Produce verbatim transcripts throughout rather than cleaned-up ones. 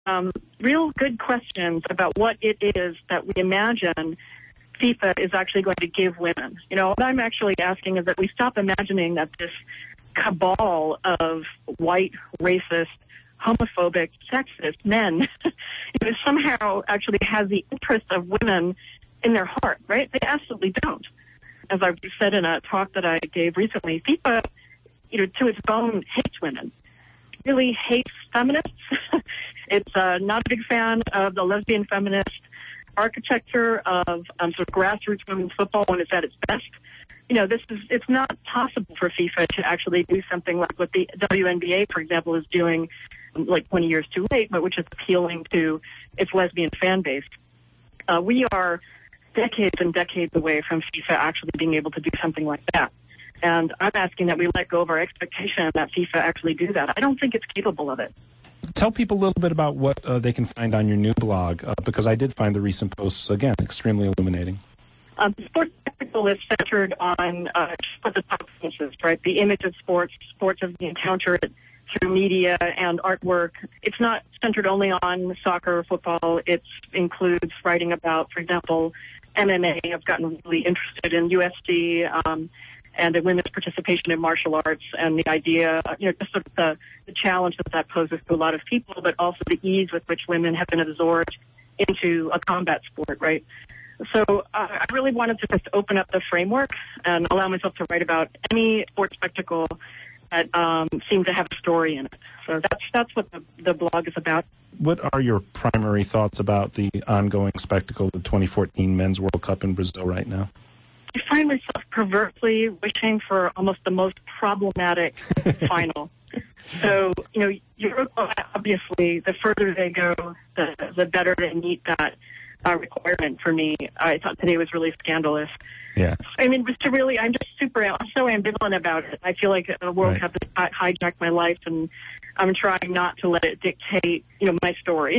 um, real good questions about what it is that we imagine FIFA is actually going to give women. You know, what I'm actually asking is that we stop imagining that this cabal of white, racist, homophobic, sexist men you know, somehow actually has the interests of women in their heart, right? They absolutely don't. As I said in a talk that I gave recently, FIFA, you know, to its bone, hates women. Really hates feminists. It's uh, not a big fan of the lesbian feminist architecture of um, sort of grassroots women's football when it's at its best. You know, this is, it's not possible for FIFA to actually do something like what the W N B A, for example, is doing like twenty years too late, but which is appealing to its lesbian fan base. Uh, we are decades and decades away from FIFA actually being able to do something like that. And I'm asking that we let go of our expectation that FIFA actually do that. I don't think it's capable of it. Tell people a little bit about what uh, they can find on your new blog, uh, because I did find the recent posts, again, extremely illuminating. Um, Sports Spectacle is centered on uh, what the top premises, right? The image of sports, sports as we encounter it through media and artwork. It's not centered only on soccer or football. It includes writing about, for example, M M A. I've gotten really interested in U F C um, and the women's participation in martial arts and the idea, you know, just sort of the, the challenge that that poses to a lot of people, but also the ease with which women have been absorbed into a combat sport, right? So uh, I really wanted to just open up the framework and allow myself to write about any sports spectacle that um, seemed to have a story in it. So that's that's what the, the blog is about. What are your primary thoughts about the ongoing spectacle, the twenty fourteen Men's World Cup in Brazil right now? I find myself perversely wishing for almost the most problematic final. So, you know, Uruguay, obviously, the further they go, the, the better they meet that uh, requirement for me. I thought today was really scandalous. Yeah. I mean, just to really, I'm just super, I'm so ambivalent about it. I feel like the World Right. Cup has hijacked my life, and I'm trying not to let it dictate, you know, my story.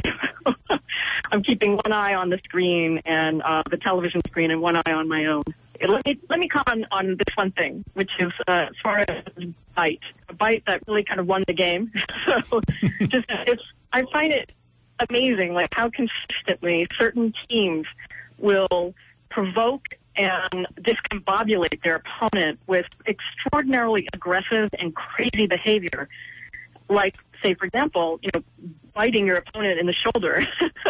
I'm keeping one eye on the screen and uh, the television screen and one eye on my own. Let me, let me comment on this one thing, which is uh, as far as Bite, a Bite that really kind of won the game. So just, it's, I find it amazing, like how consistently certain teams will provoke and discombobulate their opponent with extraordinarily aggressive and crazy behavior. Like, say, for example, you know, biting your opponent in the shoulder.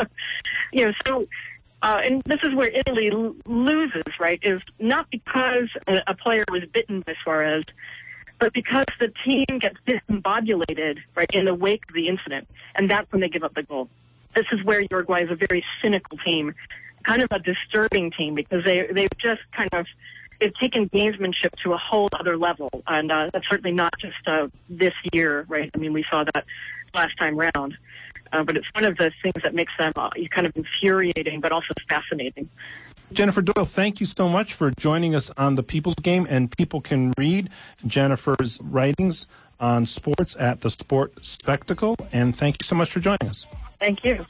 you know, so, uh, and this is where Italy l- loses, right, is not because a, a player was bitten by Suarez, but because the team gets discombobulated, right, in the wake of the incident. And that's when they give up the goal. This is where Uruguay is a very cynical team, kind of a disturbing team, because they, they've just kind of, they've taken gamesmanship to a whole other level. And uh, that's certainly not just uh, this year, right? I mean, we saw that last time round. Uh, but it's one of the things that makes them uh, kind of infuriating, but also fascinating. Jennifer Doyle, thank you so much for joining us on The People's Game, and people can read Jennifer's writings on sports at The Sport Spectacle, and thank you so much for joining us. Thank you.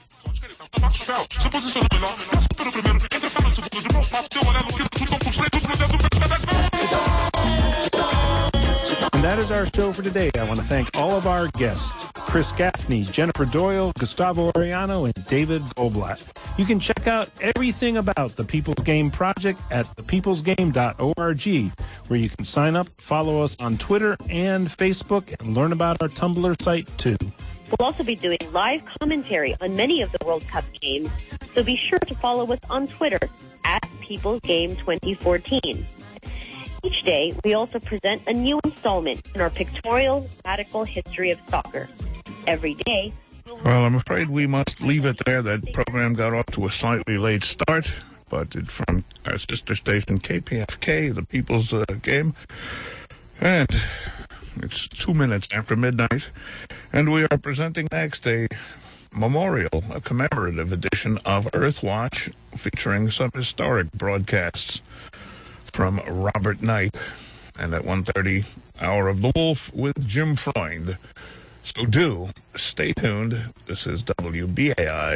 And that is our show for today. I want to thank all of our guests, Chris Gaffney, Jennifer Doyle, Gustavo Arellano, and David Goldblatt. You can check out everything about the People's Game Project at the peoples game dot org, where you can sign up, follow us on Twitter and Facebook, and learn about our Tumblr site, too. We'll also be doing live commentary on many of the World Cup games, so be sure to follow us on Twitter at People's Game twenty fourteen. Each day, we also present a new installment in our pictorial radical history of soccer. Every day... Well, I'm afraid we must leave it there. That program got off to a slightly late start, but it's from our sister station, K P F K, the People's uh, Game. And it's two minutes after midnight, and we are presenting next a memorial, a commemorative edition of Earthwatch, featuring some historic broadcasts from Robert Knight, and at one thirty, Hour of the Wolf with Jim Freund. So do stay tuned. This is W B A I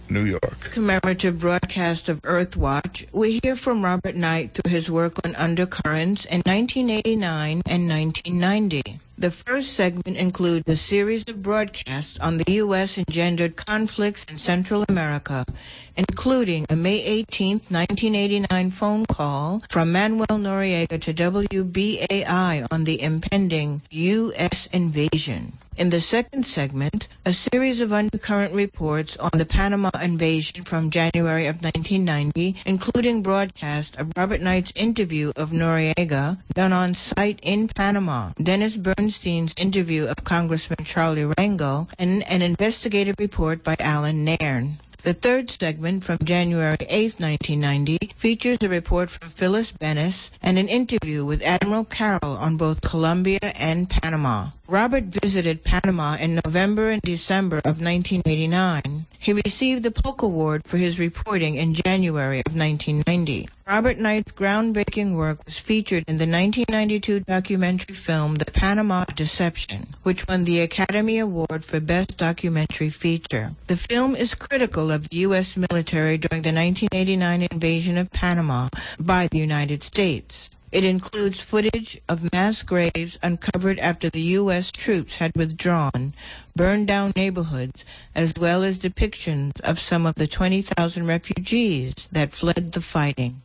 New York. Commemorative broadcast of Earthwatch, we hear from Robert Knight through his work on undercurrents in nineteen eighty-nine and nineteen ninety. The first segment includes a series of broadcasts on the U S engendered conflicts in Central America, including a May eighteenth, nineteen eighty-nine phone call from Manuel Noriega to W B A I on the impending U S invasion. In the second segment, a series of undercurrent reports on the Panama invasion from January of nineteen ninety, including broadcast of Robert Knight's interview of Noriega done on site in Panama, Dennis Bernstein's interview of Congressman Charlie Rangel, and an investigative report by Alan Nairn. The third segment, from January eighth, nineteen ninety, features a report from Phyllis Bennis and an interview with Admiral Carroll on both Colombia and Panama. Robert visited Panama in November and December of nineteen eighty-nine. He received the Polk Award for his reporting in January of nineteen ninety. Robert Knight's groundbreaking work was featured in the nineteen ninety-two documentary film The Panama Deception, which won the Academy Award for Best Documentary Feature. The film is critical of the U S military during the nineteen eighty-nine invasion of Panama by the United States. It includes footage of mass graves uncovered after the U S troops had withdrawn, burned down neighborhoods, as well as depictions of some of the twenty thousand refugees that fled the fighting.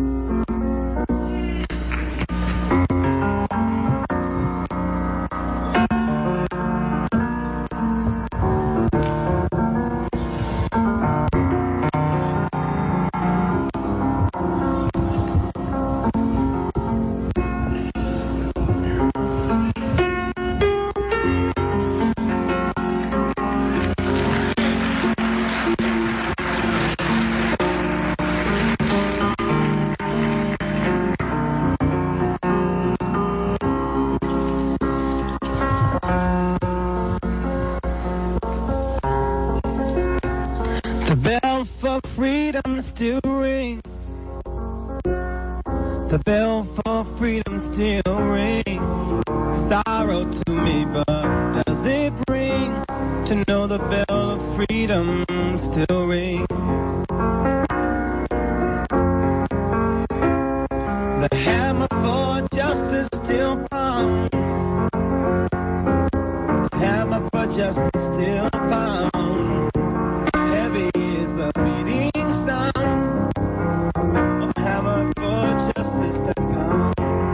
Still rings. The bell for freedom still rings. Sorrow to me, but does it ring to know the bell of freedom still rings? The hammer for justice still pounds. The hammer for justice still pounds. Heavy is the beating sound. Justice that pound.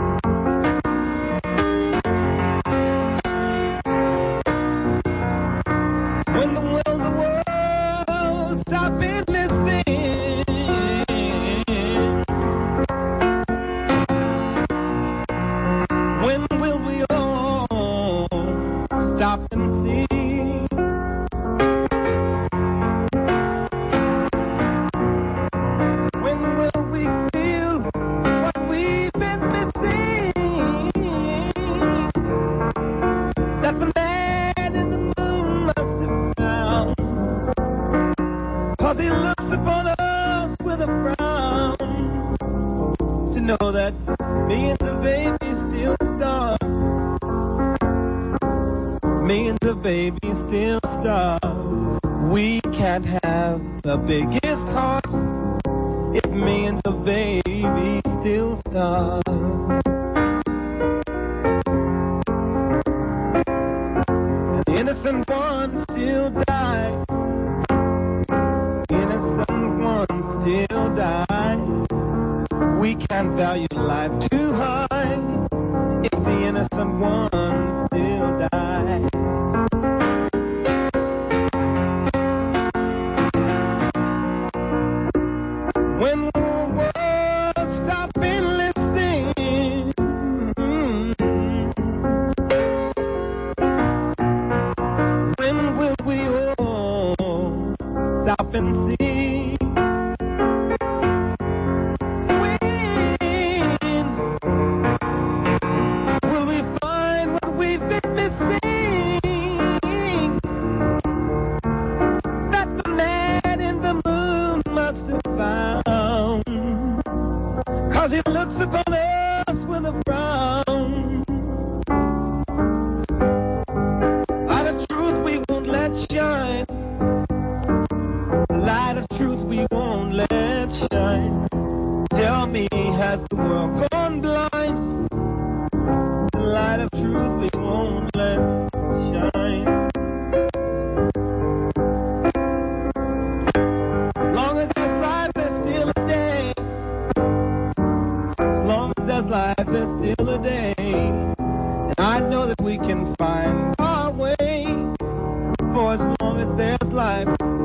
When the world, the world stop and listen. When will we all stop and see? Know that millions of babies still starve. Millions of babies still starve. We can't have the biggest heart if millions of babies still starve. And the innocent ones still die. Innocent ones still die. We can't value life too high if the innocent ones still die. When the world stop and listen, when will we all stop and see? He looks upon us with a frown. By the truth we won't let shine. Light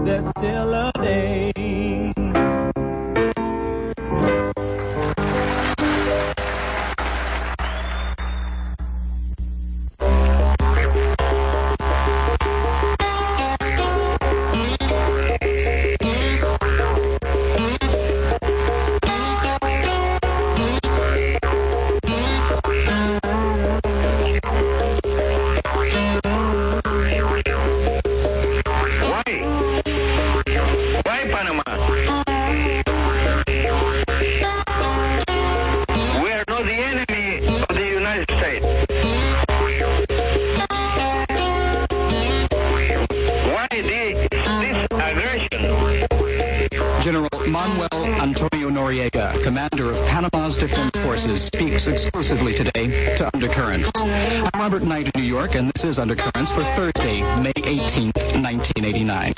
there's still a day. Commander of Panama's Defense Forces, speaks exclusively today to Undercurrents. I'm Robert Knight in New York, and this is Undercurrents for Thursday, May eighteenth, nineteen eighty-nine.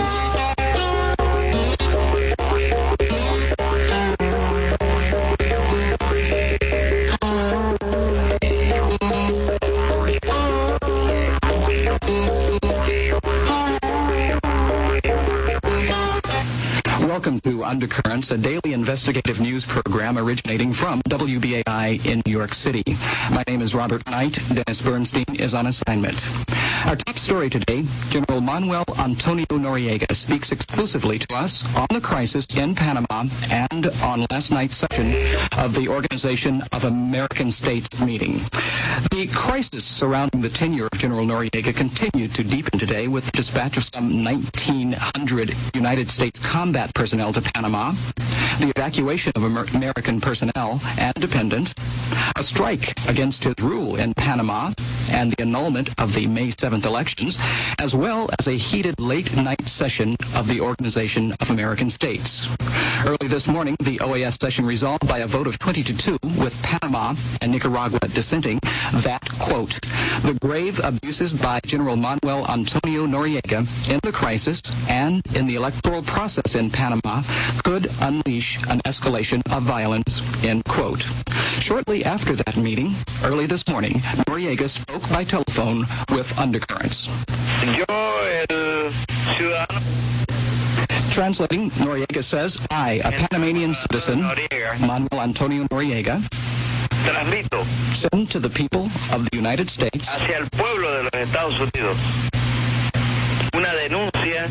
Welcome to Undercurrents, a daily investigative news program originating from W B A I in New York City. My name is Robert Knight. Dennis Bernstein is on assignment. Our top story today, General Manuel Antonio Noriega speaks exclusively to us on the crisis in Panama and on last night's session of the Organization of American States meeting. The crisis surrounding the tenure of General Noriega continued to deepen today with the dispatch of some nineteen hundred United States combat personnel to Panama, the evacuation of Amer- American personnel and dependents, a strike against his rule in Panama, and the annulment of the May seventh elections, as well as a heated late-night session of the Organization of American States. Early this morning, the O A S session resolved by a vote of twenty to two, with Panama and Nicaragua dissenting, that, quote, the grave abuses by General Manuel Antonio Noriega in the crisis and in the electoral process in Panama could unleash an escalation of violence, end quote. Shortly after that meeting, early this morning, Noriega spoke by telephone with Undercurrents. Yo, el ciudadano. Translating, Noriega says, I, a Panamanian citizen, Manuel Antonio Noriega, transmito send to the people of the United States hacia el pueblo de los Estados Unidos una denuncia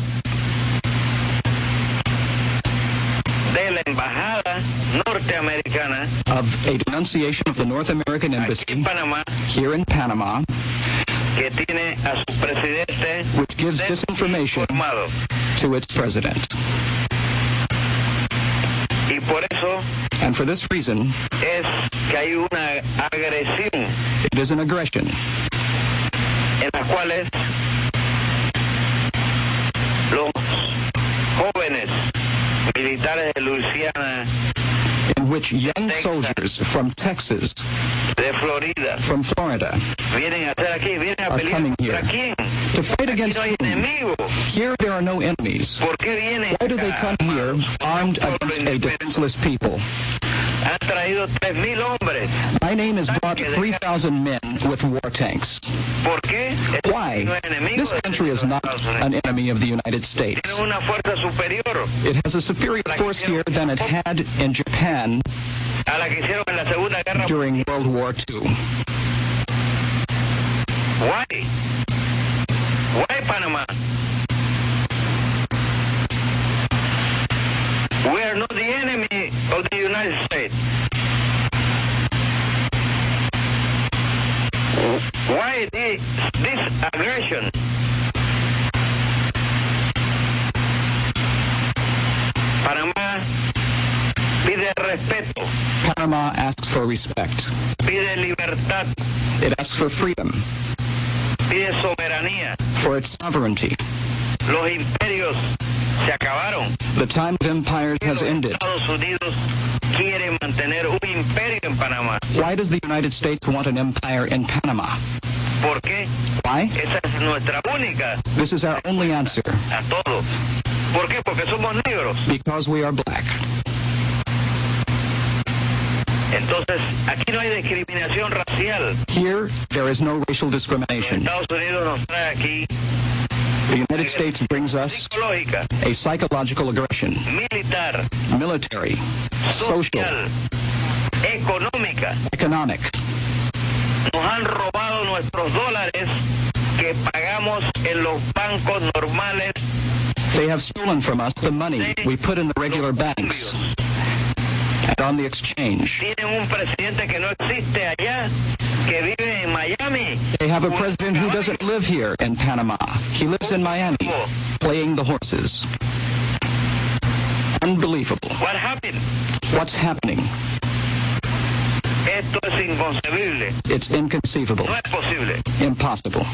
de la embajada norteamericana of a denunciation of the North American Embassy aquí en Panamá, here in Panama, que tiene a su presidente which gives disinformation informado. to its president. Y por eso And for this reason, es que hay una agresión it is an aggression en las cuales los jóvenes militares de Luisiana, in which young soldiers from Texas, de Florida, from Florida, vienen a hacer aquí, vienen a are pelear coming here contra quién. to fight Aquí against no hay whom? enemigo. Here there are no enemies. ¿Por qué vienen Why do they come here armed against a defenseless people? Han traído tres mil hombres. My name has brought three thousand men with war tanks. ¿Por qué? Why? No es enemigo This de country is not Estados Unidos. an enemy of the United States. Tiene una fuerza superior It has a superior force here than it had in Japan a la que hicieron en la Segunda Guerra during Mundial. World War Two. Why? Why Panama? We are not the enemy of the United States. Why this, this aggression? Panamá pide respeto, Panama asks for respect. pide libertad, It asks for freedom, pide soberanía. for its sovereignty. Los imperios se acabaron. The time of empires has Los ended. Estados Unidos quiere mantener un imperio en Panamá. Why does the United States want an empire in Panama? ¿Por qué? Why? Esa es nuestra única This is our only answer. a todo. ¿Por qué? Porque somos negros. Because we are black. Entonces, aquí no hay discriminación racial. Here, there is no racial Los discrimination. Estados Unidos nos trae aquí The United States brings us psicológica, a psychological aggression, militar, military, social, social, económica. economic. Nos han robado nuestros dólares que pagamos en los bancos normales. They have stolen from us the money we put in the regular banks and on the exchange. Tienen un presidente que no existe allá, que vive en Miami. They have a president who doesn't live here in Panama. He lives in Miami, playing the horses. Unbelievable. What happened? What's happening? Esto es inconcebible. It's inconceivable. No es posible. Impossible.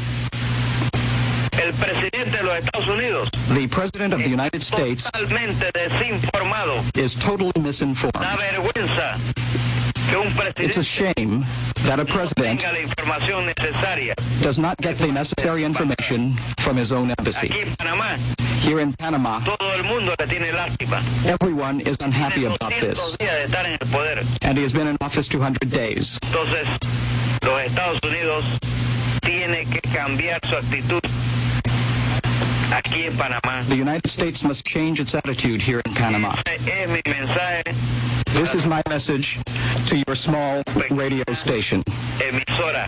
El presidente de los Estados Unidos, The President of the United States totalmente desinformado. is totally misinformed. Da vergüenza que un It's a presidente shame that a president tenga la información necesaria. does not get the necessary information from his own embassy. Aquí en Panamá, Here in Panama, todo el mundo le tiene lástima. everyone is unhappy Tiene about doscientos this, días de estar en el poder. and he has been in office two hundred days. Entonces, los Estados Unidos tiene que cambiar su actitud aquí en Panamá. The United States must change its attitude here in Panama. Ese es mi mensaje, This is my message to your small radio station. emisora.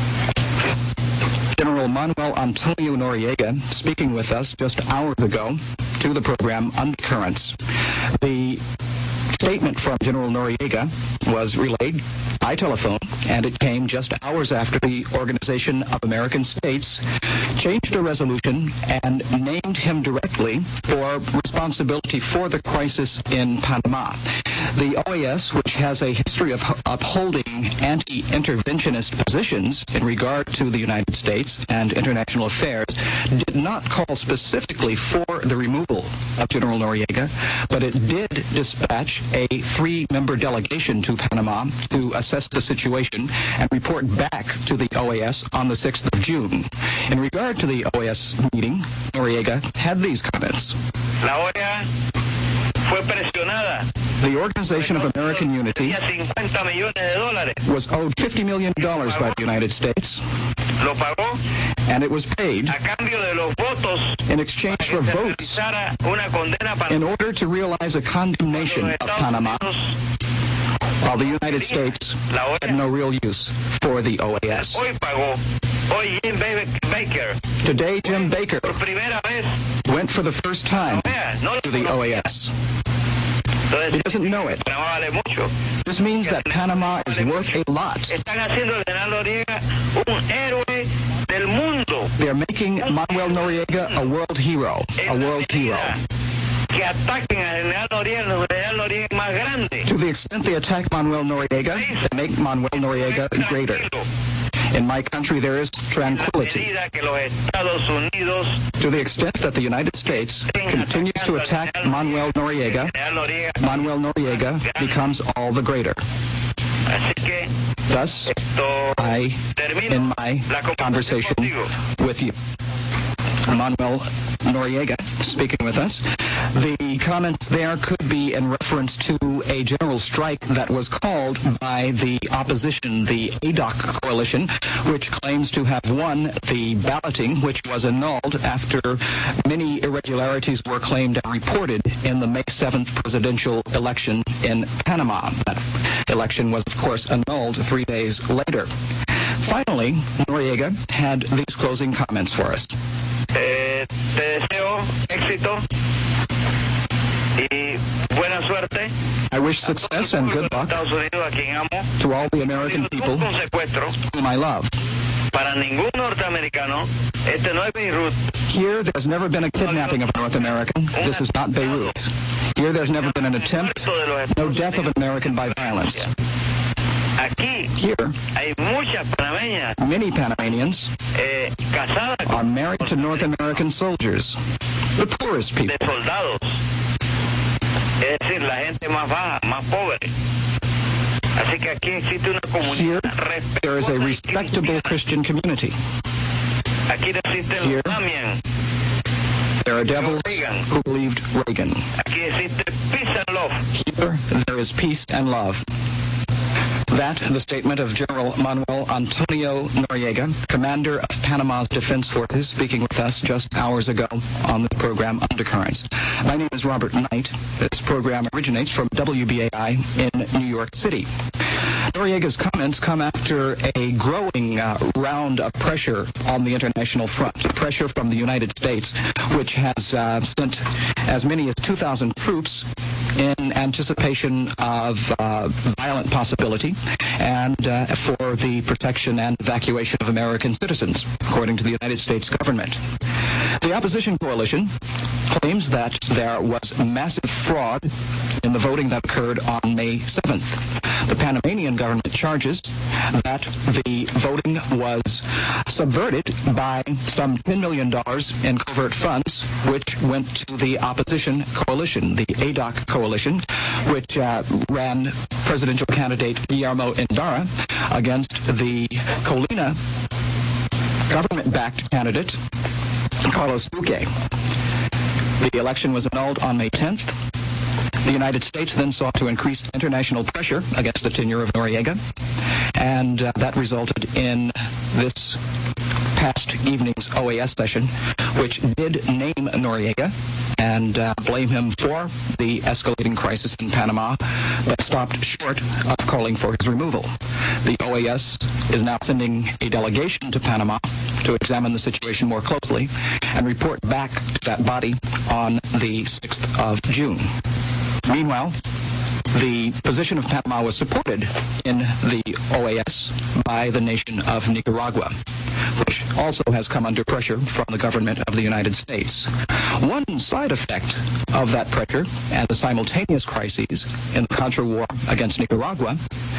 General Manuel Antonio Noriega speaking with us just hours ago to the program Undercurrents. The statement from General Noriega was relayed by telephone, and it came just hours after the Organization of American States changed a resolution and named him directly for responsibility for the crisis in Panama. The O A S, which has a history of upholding anti-interventionist positions in regard to the United States and international affairs, did not call specifically for the removal of General Noriega, but it did dispatch a three-member delegation to Panama to assess the situation and report back to the O A S on the sixth of June. In regard to the O A S meeting, Noriega had these comments. La O E A fue presionada. The Organization of American Unity Tenía cincuenta millones de dólares. was owed fifty million dollars by the United States, Lo pagó and it was paid a cambio de los votos in exchange for que se votes realizara una condena para in order to realize a condemnation los of Estados Panama, Unidos. while the United States La O E had A no real use for the O A S. hoy pagó. Hoy Jim Baker, Today, Jim Baker por primera vez, went for the first time O E A, no lo to the O A S. Entonces, He doesn't know it. Panamá vale mucho. This means that Panama is worth a lot. Están haciendo al general Noriega un héroe del mundo. They are making Manuel Noriega a world hero, a En la world hero. medida que ataquen al general Noriega, el general Noriega es más grande. To the extent they attack Manuel Noriega, they make Manuel Noriega greater. Tranquilo. In my country, there is En la tranquility. medida que los Estados Unidos To the extent that the United States continues to attack Manuel Noriega, general Noriega, Manuel Noriega becomes all the greater. así que Thus, esto I, termino in my la conversation contigo. with you, Manuel Noriega speaking with us. The comments there could be in reference to a general strike that was called by the opposition, the A D O C coalition, which claims to have won the balloting, which was annulled after many irregularities were claimed and reported in the May seventh presidential election in Panama. That election was, of course, annulled three days later. Finally, Noriega had these closing comments for us. Eh, te deseo éxito y buena suerte. I wish success and good luck Estados Unidos, a quien amo. to all the American people Nunca un secuestro whom I love. para ningún norteamericano. Este no es Beirut. Here, there's never been a kidnapping of a North American. This is not Beirut. Here, there's never been an attempt, no death of an American by violence. Aquí Here, hay muchas panameñas many Panamanians eh, casadas are married to North American soldiers, the poorest people. de soldados. Es decir, la gente más baja, más pobre. Así que aquí existe una Here, comunidad there is a respetuosa y respectable cristiana. Christian community. Aquí no existen Here, los Damian. There are devils who believed Reagan. Aquí existe peace and love. Here, there is peace and love. That, the statement of General Manuel Antonio Noriega, commander of Panama's Defense Forces, speaking with us just hours ago on the program Undercurrents. My name is Robert Knight. This program originates from W B A I in New York City. Noriega's comments come after a growing uh, round of pressure on the international front, pressure from the United States, which has uh, sent as many as two thousand troops in anticipation of uh, violent possibility and uh, for the protection and evacuation of American citizens, according to the United States government. The opposition coalition claims that there was massive fraud in the voting that occurred on May seventh. The Panamanian government charges that the voting was subverted by some ten million dollars in covert funds, which went to the opposition coalition, the A D O C coalition, which uh, ran presidential candidate Guillermo Endara against the Colina government-backed candidate Carlos Duque. The election was annulled on May tenth. The United States then sought to increase international pressure against the tenure of Noriega, and uh, that resulted in this past evening's O A S session, which did name Noriega and uh, blame him for the escalating crisis in Panama, but stopped short of calling for his removal. The O A S is now sending a delegation to Panama to examine the situation more closely and report back to that body on the sixth of June. Meanwhile, the position of Panama was supported in the O A S by the nation of Nicaragua, which also has come under pressure from the government of the United States. One side effect of that pressure and the simultaneous crises in the Contra War against Nicaragua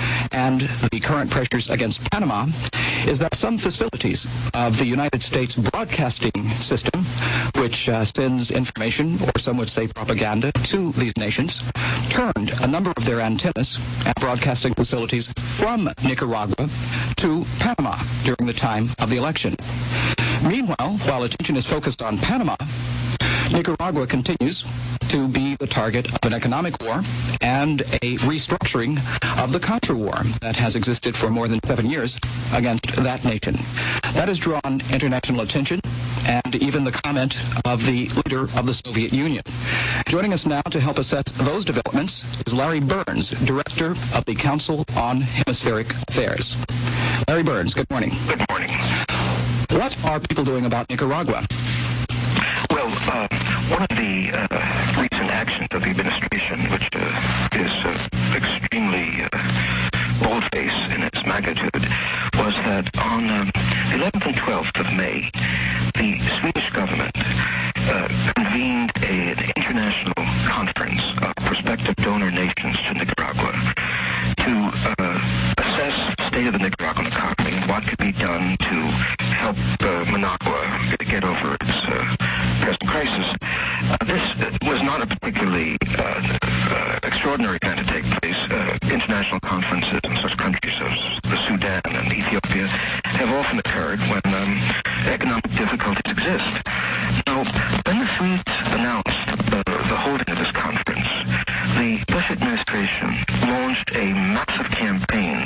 and the current pressures against Panama is that some facilities of the United States broadcasting system, which uh, sends information, or some would say propaganda, to these nations, turned a number of their antennas and broadcasting facilities from Nicaragua to Panama during the time of the election. Meanwhile, while attention is focused on Panama, Nicaragua continues to be the target of an economic war and a restructuring of the Contra War that has existed for more than seven years against that nation. That has drawn international attention and even the comment of the leader of the Soviet Union. Joining us now to help assess those developments is Larry Burns, Director of the Council on Hemispheric Affairs. Larry Burns, good morning. Good morning. What are people doing about Nicaragua? Well, uh, one of the uh, recent actions of the administration, which uh, is uh, extremely uh, bold-faced in its magnitude, was that on um, the eleventh and twelfth of May, the Swedish government uh, convened a, an international conference of prospective donor nations to Nicaragua to uh, assess the state of the Nicaraguan economy and what could be done to help uh, Managua get over its uh, present crisis. Uh, this uh, was not a particularly uh, uh, extraordinary event to take place. Uh, international conferences in such countries as the Sudan and Ethiopia have often occurred when um, economic difficulties exist. Now, when the Swedes announced uh, the holding of this conference, the Bush administration launched a massive campaign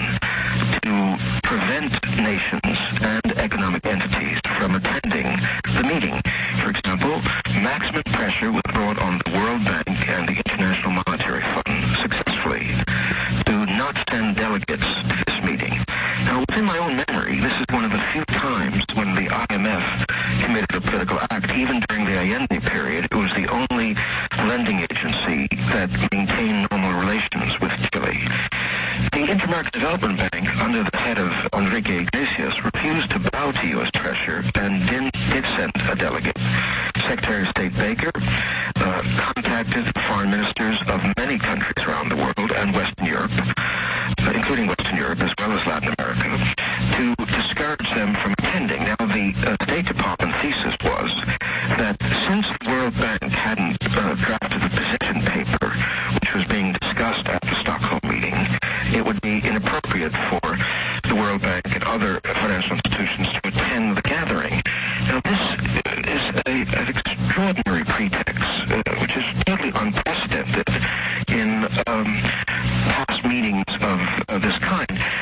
to prevent nations and economic entities from attending the meeting. For example, maximum pressure was brought on the World Bank and the International Monetary Fund successfully to not send delegates to this meeting. Now, within my own memory, this is one of the few times when the I M F committed a political act. Even during the Allende period, it was the only lending agency that maintained normal relations with Chile. The Inter-American Development Bank, under the head of Enrique Iglesias, refused to bow to U S pressure and did, did send a delegate. Secretary of State Baker uh, contacted foreign ministers of many countries around the world and Western Europe, uh, including Western Europe as well as Latin America, to discourage them from attending. Now, the uh, State Department thesis was that since the World Bank hadn't uh, drafted the position paper, which was being discussed at the Stockholm meeting, it would be inappropriate for the World Bank and other financial institutions to attend the gathering. Now, this is a, an extraordinary pretext, uh, which is totally unprecedented in um, past meetings of, of this kind.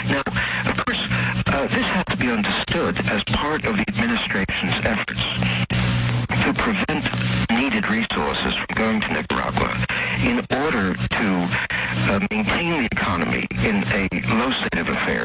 uh, maintain the economy in a low state of affairs,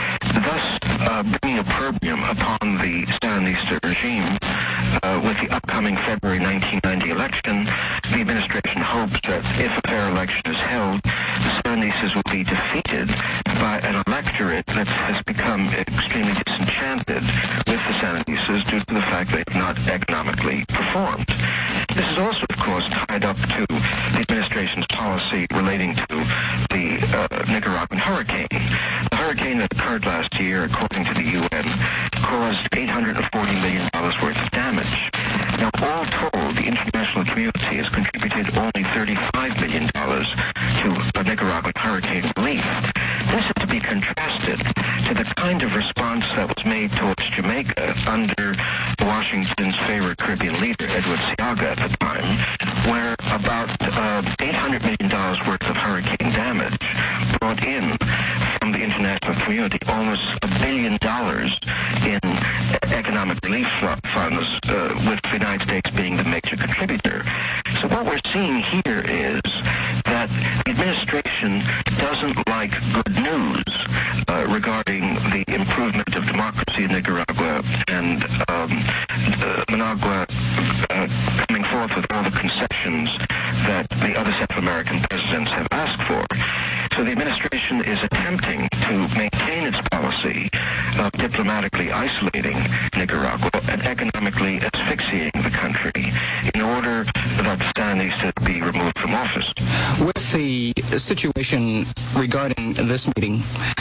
thus uh, bringing opprobrium upon the Sandinista regime. Uh, with the upcoming February nineteen ninety election, the administration hopes that if a fair election is held, the Sandinistas will be defeated by an electorate that has become extremely disenchanted with the Sandinistas due to the fact they have not economically performed. This is also, of course, tied up to the administration's policy relating to the uh, Nicaraguan hurricane. The hurricane that occurred last year, according to the U N, caused eight hundred forty million dollars worth of damage. Now, all told, the international community has contributed only thirty-five million dollars to the Nicaraguan hurricane relief. This is to be contrasted to the kind of response that was made towards Jamaica under Washington's favorite Caribbean leader, Edward Seaga, at the time, where about uh, eight hundred million dollars worth of hurricane damage brought in from the international community almost a billion dollars in economic relief funds, uh, with the United States being the major contributor. So what we're seeing here is that the administration doesn't like good news uh, regarding the improvement of democracy in Nicaragua and um, uh, Managua uh, coming forth with all the concessions that the other Central American presidents have asked for. So the administration is attempting to maintain its policy of diplomatically isolating Nicaragua and economically asphyxiating the country in order that the Sandinistas be removed from office. With the situation regarding this meeting,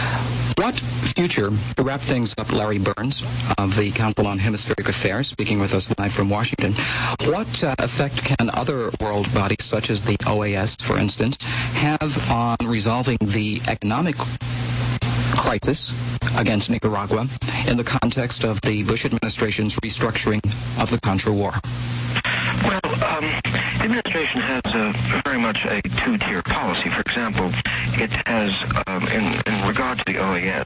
what future, to wrap things up, Larry Burns of the Council on Hemispheric Affairs, speaking with us live from Washington, what uh, effect can other world bodies, such as the O A S, for instance, have on resolving the economic crisis against Nicaragua in the context of the Bush administration's restructuring of the Contra War? Well, um, the administration has a, very much a two-tier policy. For example, it has, um, in, in regard to the O A S,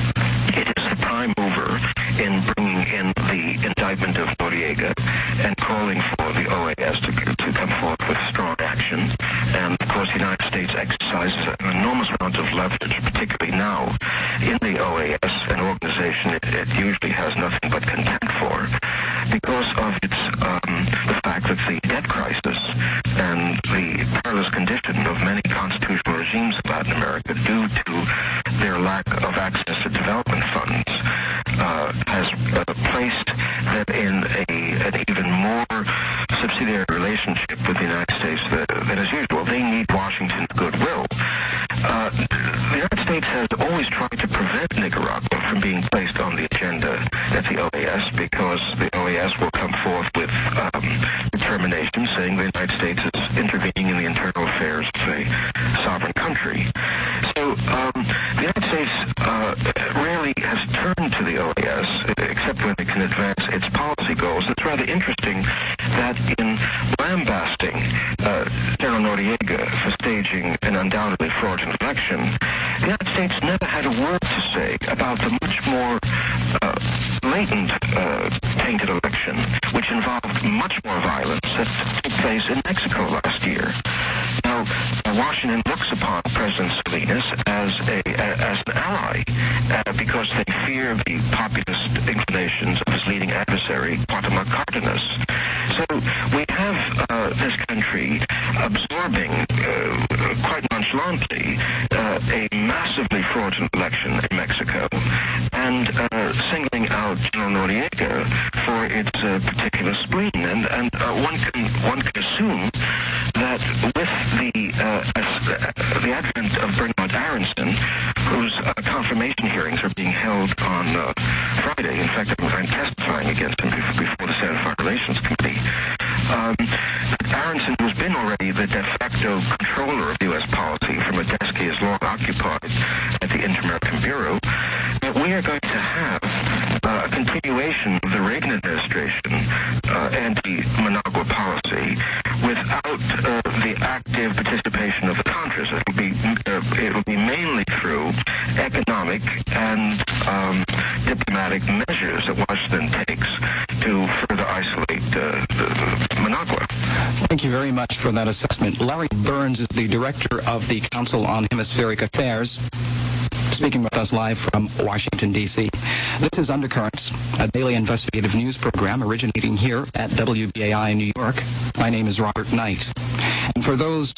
it is the prime mover in bringing in the indictment of Noriega and calling for the O A S to, to come forth with strong action. And, of course, the United States exercises an enormous amount of leverage, particularly now in the O A S, an organization it, it usually has nothing but contempt for, because of its um, the fact that the debt crisis and the perilous condition of many constitutional regimes in Latin America due to their lack of access to development funds uh, has uh, placed them in a, an even more subsidiary relationship with the United States than, than as usual. They need Washington's goodwill. Uh, the United States has always tried to prevent Nicaragua from being placed on the agenda at the O A S because the O A S will come forth with um, determination saying the United States is intervening in the internal affairs of a sovereign country. So um, the United States uh, rarely has turned to the O A S except when it can advance its policy goals. It's rather interesting that in lambasting uh, General Noriega for staging an undoubtedly fraudulent election, the United States never had a word to say about the much more uh, blatant uh, tainted election, which involved much more violence that took place in Mexico last year. Now, Washington looks upon President Salinas as a as an ally uh, because they fear the populist inclinations of his leading adversary, Cuauhtémoc Cárdenas. So we have uh, this country absorbing uh, quite nonchalantly uh, a massively fraudulent election in Mexico and uh, singling out General Noriega for its uh, particular spleen. And, and uh, one can one can assume that with the uh, uh, the advent of Bernard Aronson, whose uh, confirmation hearings are being held on uh, Friday. In fact, I'm testifying against him before the Senate Foreign Relations Committee. Um, Aronson, who's been already the de facto controller of U S policy from a desk he has long occupied at the Inter-American Bureau, that we are going to have uh, a continuation of the Reagan administration uh, anti-Managua policy without uh, the active participation of the Contras. It will be uh, it will be mainly through economic and um, diplomatic measures that Washington takes to further isolate uh, the, the Managua. Thank Thank you very much for that assessment. Larry Burns is the director of the Council on Hemispheric Affairs, speaking with us live from Washington, D C This is Undercurrents, a daily investigative news program originating here at W B A I in New York. My name is Robert Knight. And for those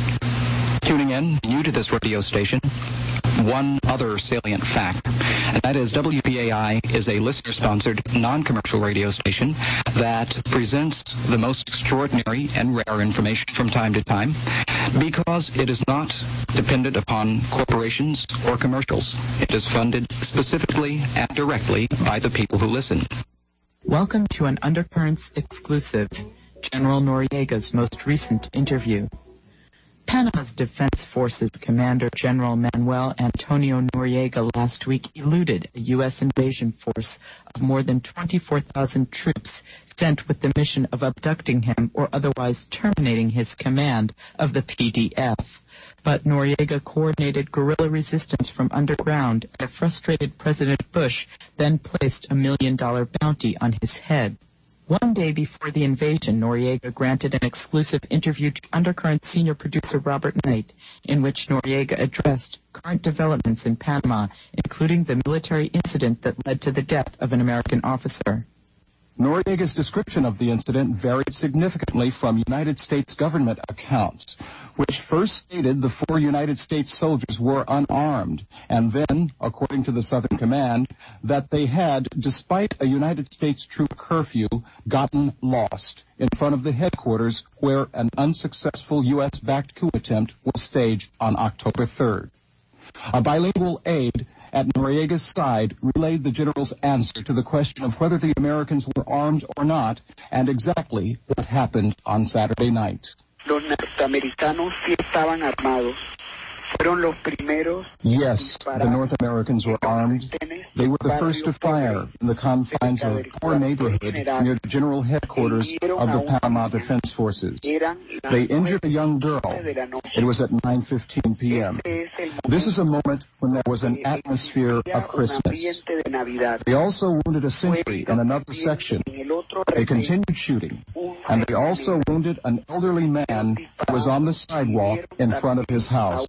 tuning in, new to this radio station, one other salient fact, and that is W B A I is a listener-sponsored, non-commercial radio station that presents the most extraordinary and rare information from time to time because it is not dependent upon corporations or commercials. It is funded specifically and directly by the people who listen. Welcome to an Undercurrents exclusive, General Noriega's most recent interview. Panama's Defense Forces Commander General Manuel Antonio Noriega last week eluded a U S invasion force of more than twenty-four thousand troops sent with the mission of abducting him or otherwise terminating his command of the P D F. But Noriega coordinated guerrilla resistance from underground, and a frustrated President Bush then placed a million-dollar bounty on his head. One day before the invasion, Noriega granted an exclusive interview to Undercurrent senior producer Robert Knight, in which Noriega addressed current developments in Panama, including the military incident that led to the death of an American officer. Noriega's description of the incident varied significantly from United States government accounts, which first stated the four United States soldiers were unarmed, and then, according to the Southern Command, that they had, despite a United States troop curfew, gotten lost in front of the headquarters where an unsuccessful U S-backed coup attempt was staged on October third. A bilingual aide at Noriega's side relayed the general's answer to the question of whether the Americans were armed or not, and exactly what happened on Saturday night. Los norteamericanos sí estaban armados. Fueron los primeros. Yes, the North Americans were armed. They were the first to fire in the confines of a poor neighborhood near the general headquarters of the Panama Defense Forces. They injured a young girl. It was at nine fifteen p.m. This is a moment when there was an atmosphere of Christmas. They also wounded a sentry in another section. They continued shooting, and they also wounded an elderly man who was on the sidewalk in front of his house.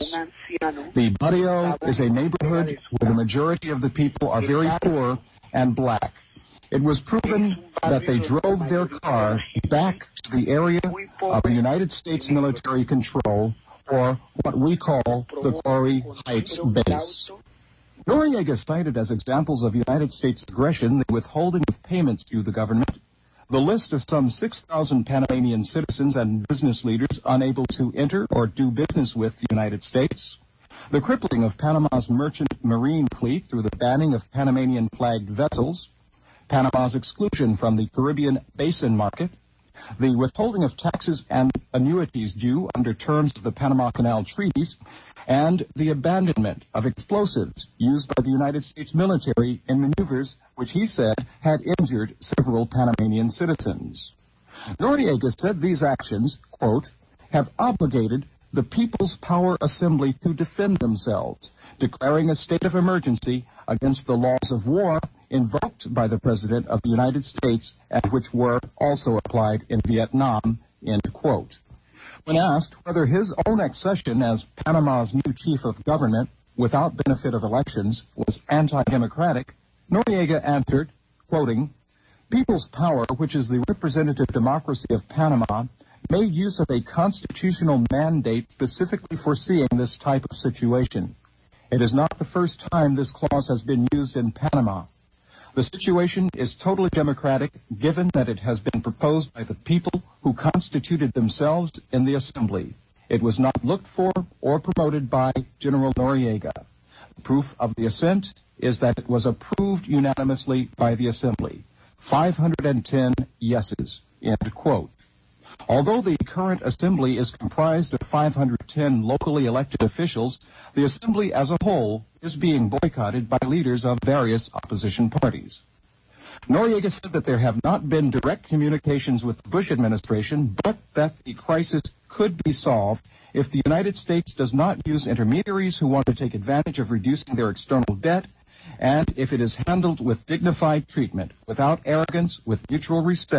The barrio is a neighborhood where the majority of the people are very poor and black. It was proven that they drove their car back to the area of the United States military control, or what we call the Quarry Heights base. Noriega cited as examples of United States aggression the withholding of payments to the government, the list of some six thousand Panamanian citizens and business leaders unable to enter or do business with the United States, the crippling of Panama's merchant marine fleet through the banning of Panamanian-flagged vessels, Panama's exclusion from the Caribbean basin market, the withholding of taxes and annuities due under terms of the Panama Canal treaties, and the abandonment of explosives used by the United States military in maneuvers which he said had injured several Panamanian citizens. Noriega said these actions, quote, have obligated the People's Power Assembly to defend themselves, declaring a state of emergency against the laws of war invoked by the President of the United States and which were also applied in Vietnam, end quote. When asked whether his own accession as Panama's new chief of government without benefit of elections was anti-democratic, Noriega answered, quoting, People's Power, which is the representative democracy of Panama, made use of a constitutional mandate specifically foreseeing this type of situation. It is not the first time this clause has been used in Panama. The situation is totally democratic, given that it has been proposed by the people who constituted themselves in the Assembly. It was not looked for or promoted by General Noriega. Proof of the assent is that it was approved unanimously by the Assembly. five hundred ten yeses, end quote. Although the current Assembly is comprised of five hundred ten locally elected officials, the Assembly as a whole is being boycotted by leaders of various opposition parties. Noriega said that there have not been direct communications with the Bush administration, but that the crisis could be solved if the United States does not use intermediaries who want to take advantage of reducing their external debt, and if it is handled with dignified treatment, without arrogance, with mutual respect,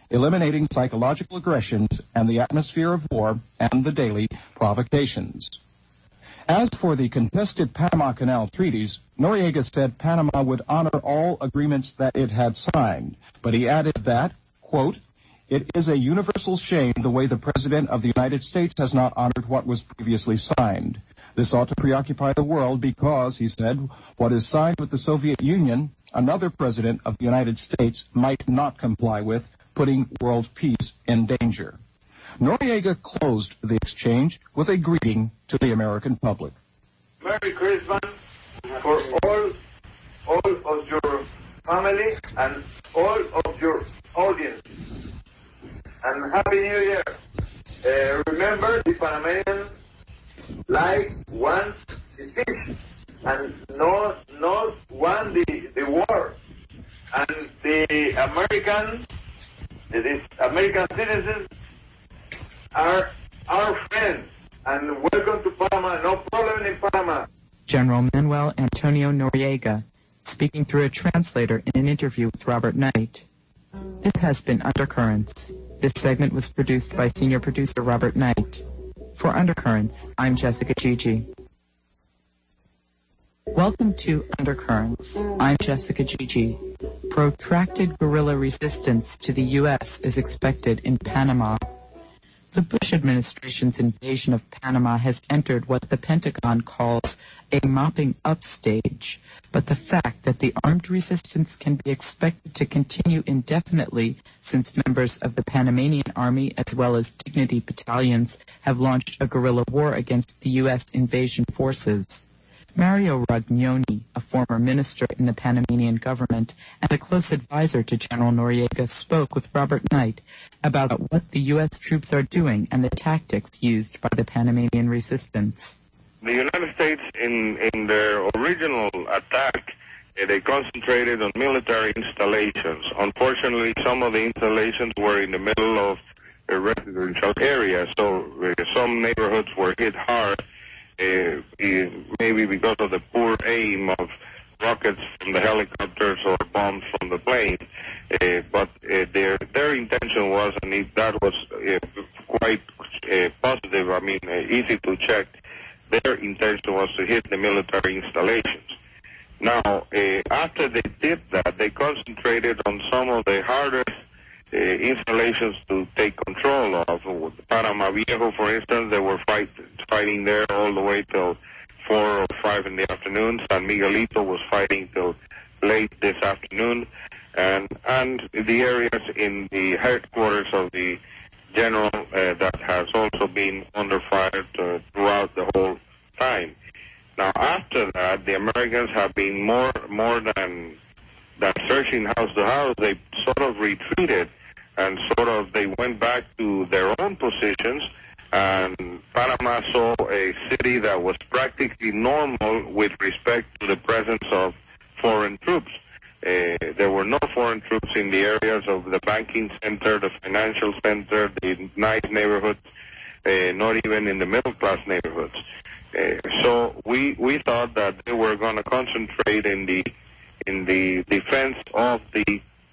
eliminating psychological aggressions and the atmosphere of war and the daily provocations. As for the contested Panama Canal treaties, Noriega said Panama would honor all agreements that it had signed, but he added that, quote, "It is a universal shame the way the President of the United States has not honored what was previously signed. This ought to preoccupy the world because," he said, "what is signed with the Soviet Union, another President of the United States might not comply with, putting world peace in danger." Noriega closed the exchange with a greeting to the American public. Merry Christmas for all, all of your family and all of your audience. And Happy New Year. Uh, remember, the Panamanians like want the peace and not, not want the, the war. And the Americans, these American citizens, are our friends, and welcome to Panama. No problem in Panama. General Manuel Antonio Noriega, speaking through a translator in an interview with Robert Knight. This has been Undercurrents. This segment was produced by senior producer Robert Knight. For Undercurrents, I'm Jessica Gigi. Welcome to Undercurrents. I'm Jessica Gigi. Protracted guerrilla resistance to the U S is expected in Panama. The Bush administration's invasion of Panama has entered what the Pentagon calls a mopping up stage, but the fact that the armed resistance can be expected to continue indefinitely since members of the Panamanian Army as well as Dignity battalions have launched a guerrilla war against the U S invasion forces. Mario Rognoni, a former minister in the Panamanian government and a close advisor to General Noriega, spoke with Robert Knight about what the U S troops are doing and the tactics used by the Panamanian resistance. The United States, in, in their original attack, uh, they concentrated on military installations. Unfortunately, some of the installations were in the middle of a residential area, so uh, some neighborhoods were hit hard. Uh, maybe because of the poor aim of rockets from the helicopters or bombs from the plane. Uh, but uh, their their intention was, and it, that was uh, quite uh, positive, I mean, uh, easy to check, their intention was to hit the military installations. Now, uh, after they did that, they concentrated on some of the hardest Uh, installations to take control of. Panama Viejo, for instance, they were fight, fighting there all the way till four or five in the afternoon. San Miguelito was fighting till late this afternoon, and and the areas in the headquarters of the general uh, that has also been under fire to, throughout the whole time. Now, after that, the Americans have been more more than than searching house to house. They sort of retreated and sort of they went back to their own positions, and Panama saw a city that was practically normal with respect to the presence of foreign troops. Uh, there were no foreign troops in the areas of the banking center, the financial center, the nice neighborhoods, uh, not even in the middle-class neighborhoods. Uh, so we we thought that they were going to concentrate in the in the defense of the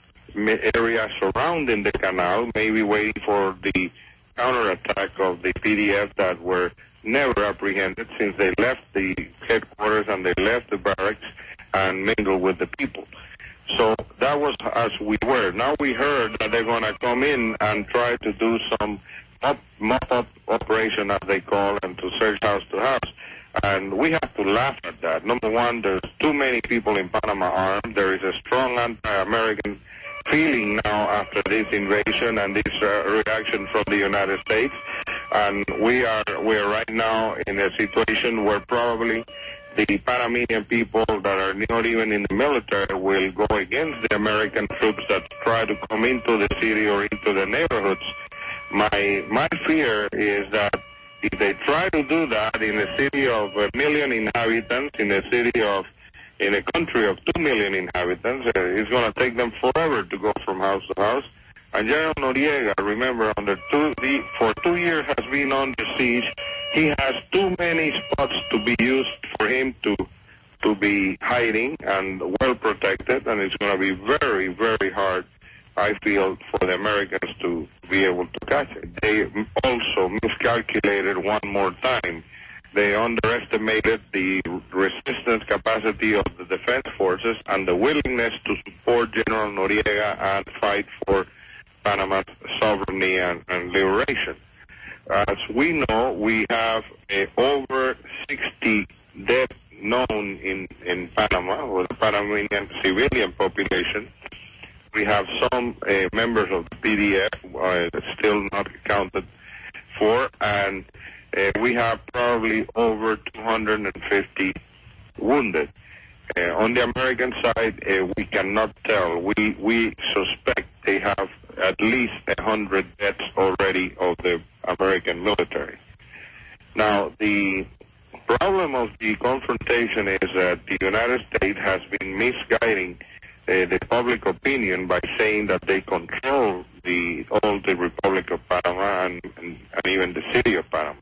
area surrounding the canal, maybe waiting for the counterattack of the P D F that were never apprehended since they left the headquarters and they left the barracks and mingled with the people. So that was as we were. Now we heard that they're going to come in and try to do some mop-up operation, as they call, and to search house to house. And we have to laugh at that. Number one, there's too many people in Panama armed. There is a strong anti-American feeling now after this invasion and this uh, reaction from the United States. And we are we are right now in a situation where probably the Panamanian people that are not even in the military will go against the American troops that try to come into the city or into the neighborhoods. My my fear is that if they try to do that in a city of a million inhabitants, in a city of, in a country of two million inhabitants, uh, it's going to take them forever to go from house to house. And General Noriega, remember, under two, the, for two years has been under siege. He has too many spots to be used for him to to be hiding and well protected, and it's going to be very, very hard I feel, for the Americans to be able to catch it. They also miscalculated one more time. They underestimated the resistance capacity of the defense forces and the willingness to support General Noriega and fight for Panama's sovereignty and, and liberation. As we know, we have uh, over sixty dead known in, in Panama, or the Panamanian civilian population. We have some uh, members of the P D F uh, still not accounted for, and uh, we have probably over two hundred fifty wounded. Uh, on the American side, uh, we cannot tell. We we suspect they have at least one hundred deaths already of the American military. Now, the problem of the confrontation is that the United States has been misguiding uh, the public opinion by saying that they control the all the Republic of Panama and, and, and even the city of Panama,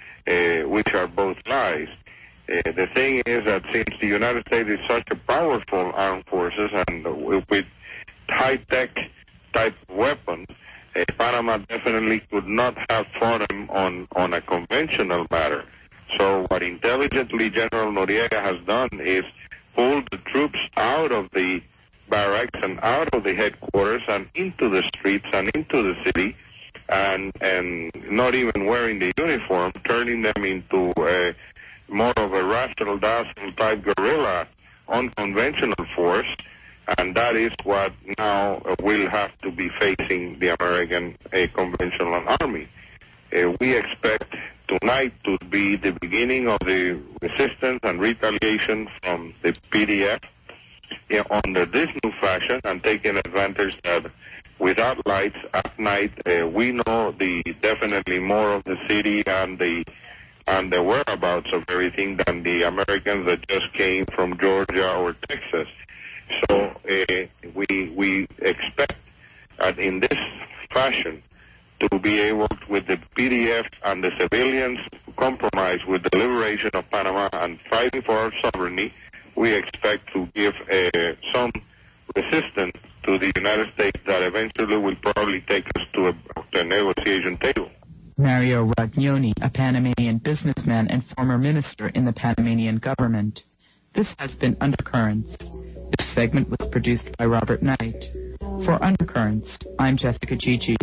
uh, which are both lies. Uh, the thing is that since the United States is such a powerful armed forces and with high-tech type of weapons, uh, Panama definitely could not have fought him on, on a conventional matter. So what intelligently General Noriega has done is pull the troops out of the barracks and out of the headquarters and into the streets and into the city, and and not even wearing the uniform, turning them into a more of a rational dazzle type guerrilla, unconventional force, and that is what now uh, will have to be facing the American uh, conventional army. Uh, we expect tonight to be the beginning of the resistance and retaliation from the P D F uh, under this new fashion, and taking advantage that without lights at night, uh, we know the definitely more of the city and the and the whereabouts of everything than the Americans that just came from Georgia or Texas. So uh, we we expect that in this fashion to be able, with the P D F and the civilians, to compromise with the liberation of Panama and fighting for our sovereignty. We expect to give uh, some resistance to the United States that eventually will probably take us to a, a negotiation table. Mario Ragnoni, a Panamanian businessman and former minister in the Panamanian government. This has been Undercurrents. This segment was produced by Robert Knight. For Undercurrents, I'm Jessica Gigi.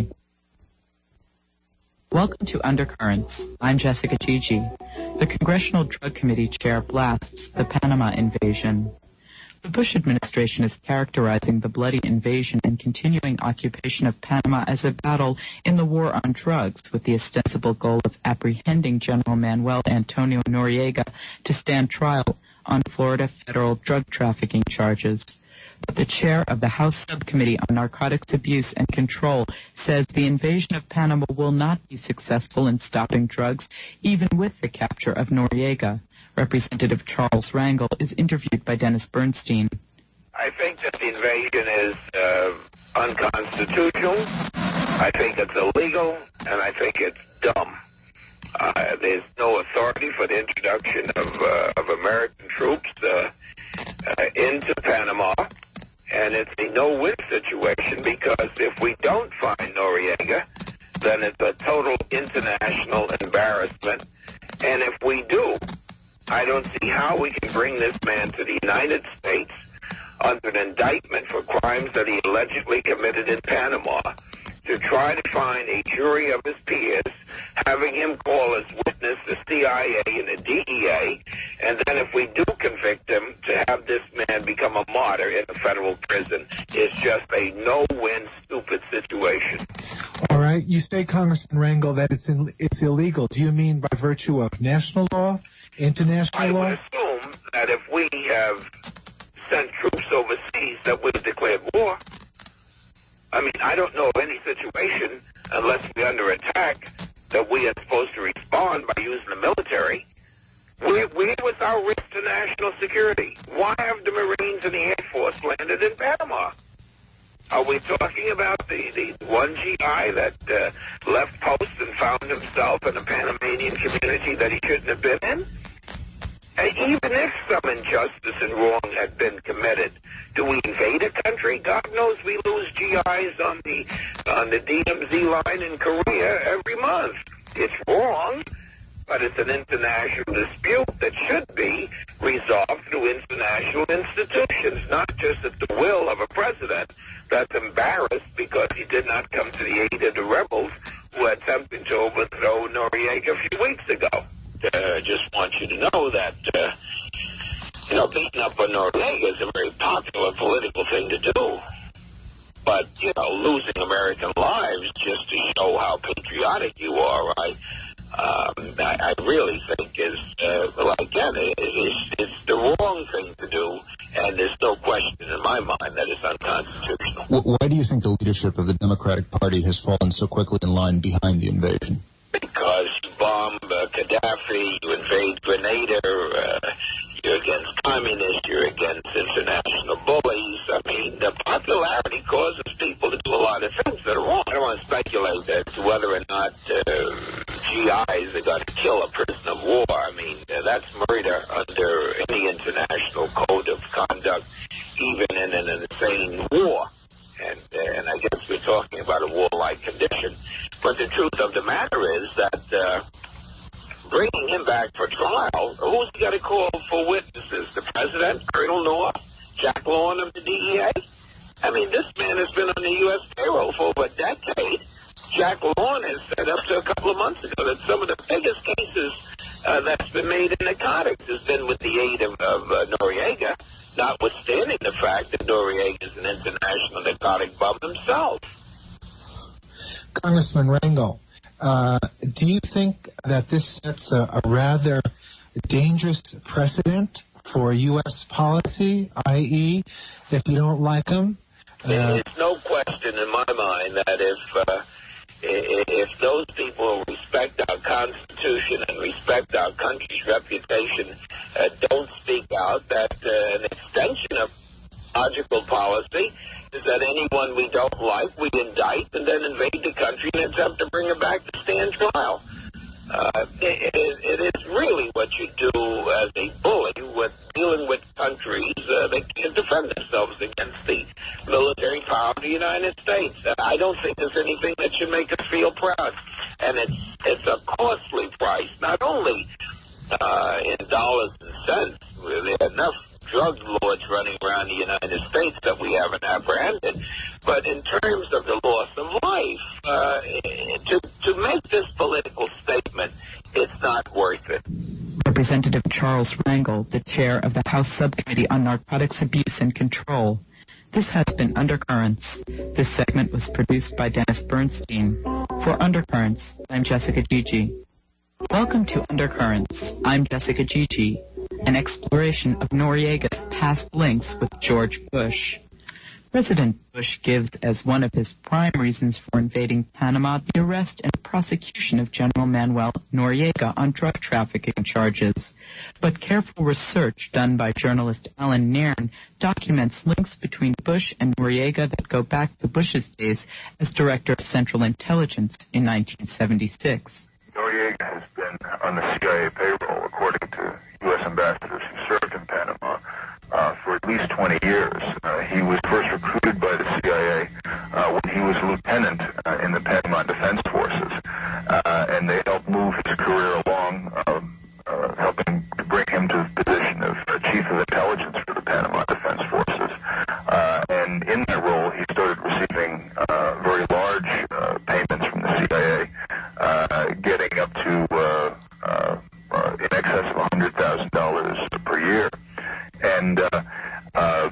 Welcome to Undercurrents. I'm Jessica Gigi. The Congressional Drug Committee chair blasts the Panama invasion. The Bush administration is characterizing the bloody invasion and continuing occupation of Panama as a battle in the war on drugs, with the ostensible goal of apprehending General Manuel Antonio Noriega to stand trial on Florida federal drug trafficking charges. But the chair of the House Subcommittee on Narcotics Abuse and Control says the invasion of Panama will not be successful in stopping drugs, even with the capture of Noriega. Representative Charles Rangel is interviewed by Dennis Bernstein. I think that the invasion is uh, unconstitutional. I think it's illegal, and I think it's dumb. Uh, there's no authority for the introduction of, uh, of American troops uh, uh, into Panama, and it's a no-win situation, because if we don't find Noriega, then it's a total international embarrassment, and if we do, I don't see how we can bring this man to the United States under an indictment for crimes that he allegedly committed in Panama, to try to find a jury of his peers, having him call as witness the C I A and the D E A, and then if we do convict him, to have this man become a martyr in a federal prison is just a no-win, stupid situation. All right. You say, Congressman Rangel, that it's in, it's illegal. Do you mean by virtue of national law, international I law? I would assume that if we have sent troops overseas, that we've declared war. I mean, I don't know of any situation, unless we're under attack, that we are supposed to respond by using the military. We, we was our risk to national security. Why have the Marines and the Air Force landed in Panama? Are we talking about the, the one G I that uh, left post and found himself in a Panamanian community that he shouldn't have been in? Uh, even if some injustice and wrong had been committed, do we invade a country? God knows we lose G Is on the on the D M Z line in Korea every month. It's wrong, but it's an international dispute that should be resolved through international institutions, not just at the will of a president that's embarrassed because he did not come to the aid of the rebels who were attempting to overthrow Noriega a few weeks ago. I uh, just want you to know that, uh, you know, beating up on Noriega is a very popular political thing to do. But, you know, losing American lives just to show how patriotic you are, I, um, I, I really think is, uh, well, again, it, it's, it's the wrong thing to do, and there's no question in my mind that it's unconstitutional. Why do you think the leadership of the Democratic Party has fallen so quickly in line behind the invasion? Because you bomb uh, Gaddafi, you invade Grenada, uh, you're against communists, you're against international bullies. I mean, the popularity causes people to do a lot of things that are wrong. I don't want to speculate as to whether or not uh, G Is are going to kill a prisoner of war. I mean, uh, that's murder under any international code of conduct, even in an insane war. And, uh, and I guess we're talking about a warlike condition. But the truth of the matter is that uh, bringing him back for trial, who's got to call for witnesses? The president, Colonel North, Jack Lawn of the D E A? I mean, this man has been on the U S payroll for over a decade. Jack Lawn has said up to a couple of months ago that some of the biggest cases uh, that's been made in narcotics has been with the aid of, of uh, Noriega, notwithstanding the fact that Noriega is an international narcotic bum himself. Congressman Rangel, uh, do you think that this sets a, a rather dangerous precedent for U S policy, that is, if you don't like them? Uh, There's no question in my mind that if uh, if those people who respect our Constitution and respect our country's reputation uh, don't speak out, that uh, an extension of logical policy is that anyone we don't like, we indict and then invade the country and attempt to bring them back to stand trial. Uh, it, it, it is really what you do as a bully with dealing with countries uh, that can defend themselves against the military power of the United States. Uh, I don't think there's anything that should make us feel proud. And it's, it's a costly price, not only uh, in dollars and cents, where there are enough drug lords running around the United States that we haven't apprehended, but in terms of the loss of life, uh, to, to make this political statement, it's not worth it. Representative Charles Rangel, the chair of the House Subcommittee on Narcotics Abuse and Control. This has been Undercurrents. This segment was produced by Dennis Bernstein. For Undercurrents, I'm Jessica Gigi. Welcome to Undercurrents. I'm Jessica Gigi. An exploration of Noriega's past links with George Bush. President Bush gives as one of his prime reasons for invading Panama the arrest and prosecution of General Manuel Noriega on drug trafficking charges. But careful research done by journalist Alan Nairn documents links between Bush and Noriega that go back to Bush's days as Director of Central Intelligence in nineteen seventy-six. Noriega has been on the C I A payroll, according to U S ambassadors who served in Panama, uh, for at least twenty years. Uh, he was first recruited by the C I A uh, when he was lieutenant uh, in the Panama Defense Forces, uh, and they helped move his career along, uh, uh, helping to bring him to the position of uh, Chief of Intelligence for the Panama Defense Forces. Uh, and in that role, he started receiving uh, very large uh, payments from the C I A, uh, getting up to uh, uh, uh, in excess of one hundred thousand dollars per year. And uh, uh,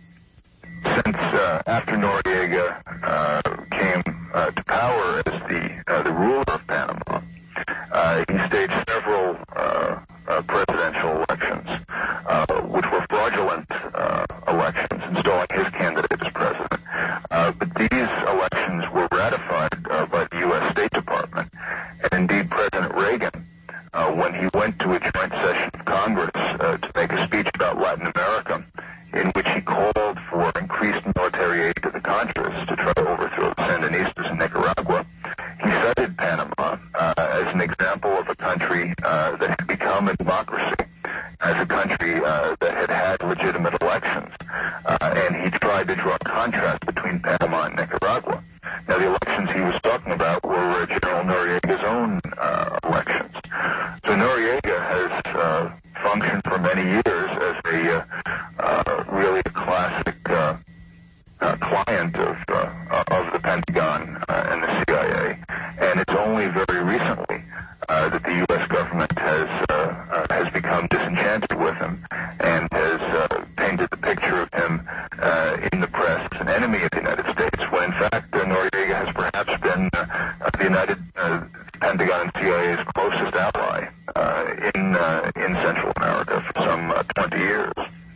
since uh, after Noriega uh, came uh, to power as the uh, the ruler of Panama, uh, he staged several uh, uh, presidential elections, uh, which were fraudulent uh, elections, installing his candidate as president. Uh, but these elections were ratified uh, by the U S State Department, and indeed President Reagan, uh, when he went to a joint session of Congress uh, to make a speech about Latin America, in which he called for increased military aid to the Contras to try to overthrow the Sandinistas in Nicaragua, he cited Panama uh, as an example of a country uh, that had become a democracy as a country uh, that had had legitimate elections. Uh, and he tried to draw a contrast between Panama and Nicaragua. Now, the elections he was talking about were uh, General Noriega's own uh, elections. So Noriega has uh, functioned for many years as a uh, uh, really a classic uh, uh, client of uh, of the Pentagon uh, and the C I A, and it's only very recently uh, that the U S government has uh, uh, has become disenchanted with him and has uh, painted the picture of him uh, in the press as an enemy of the United States, when in fact uh, Noriega has perhaps been uh, the United uh, Pentagon and C I A's closest ally uh, in uh, in Central America for some uh, twenty years.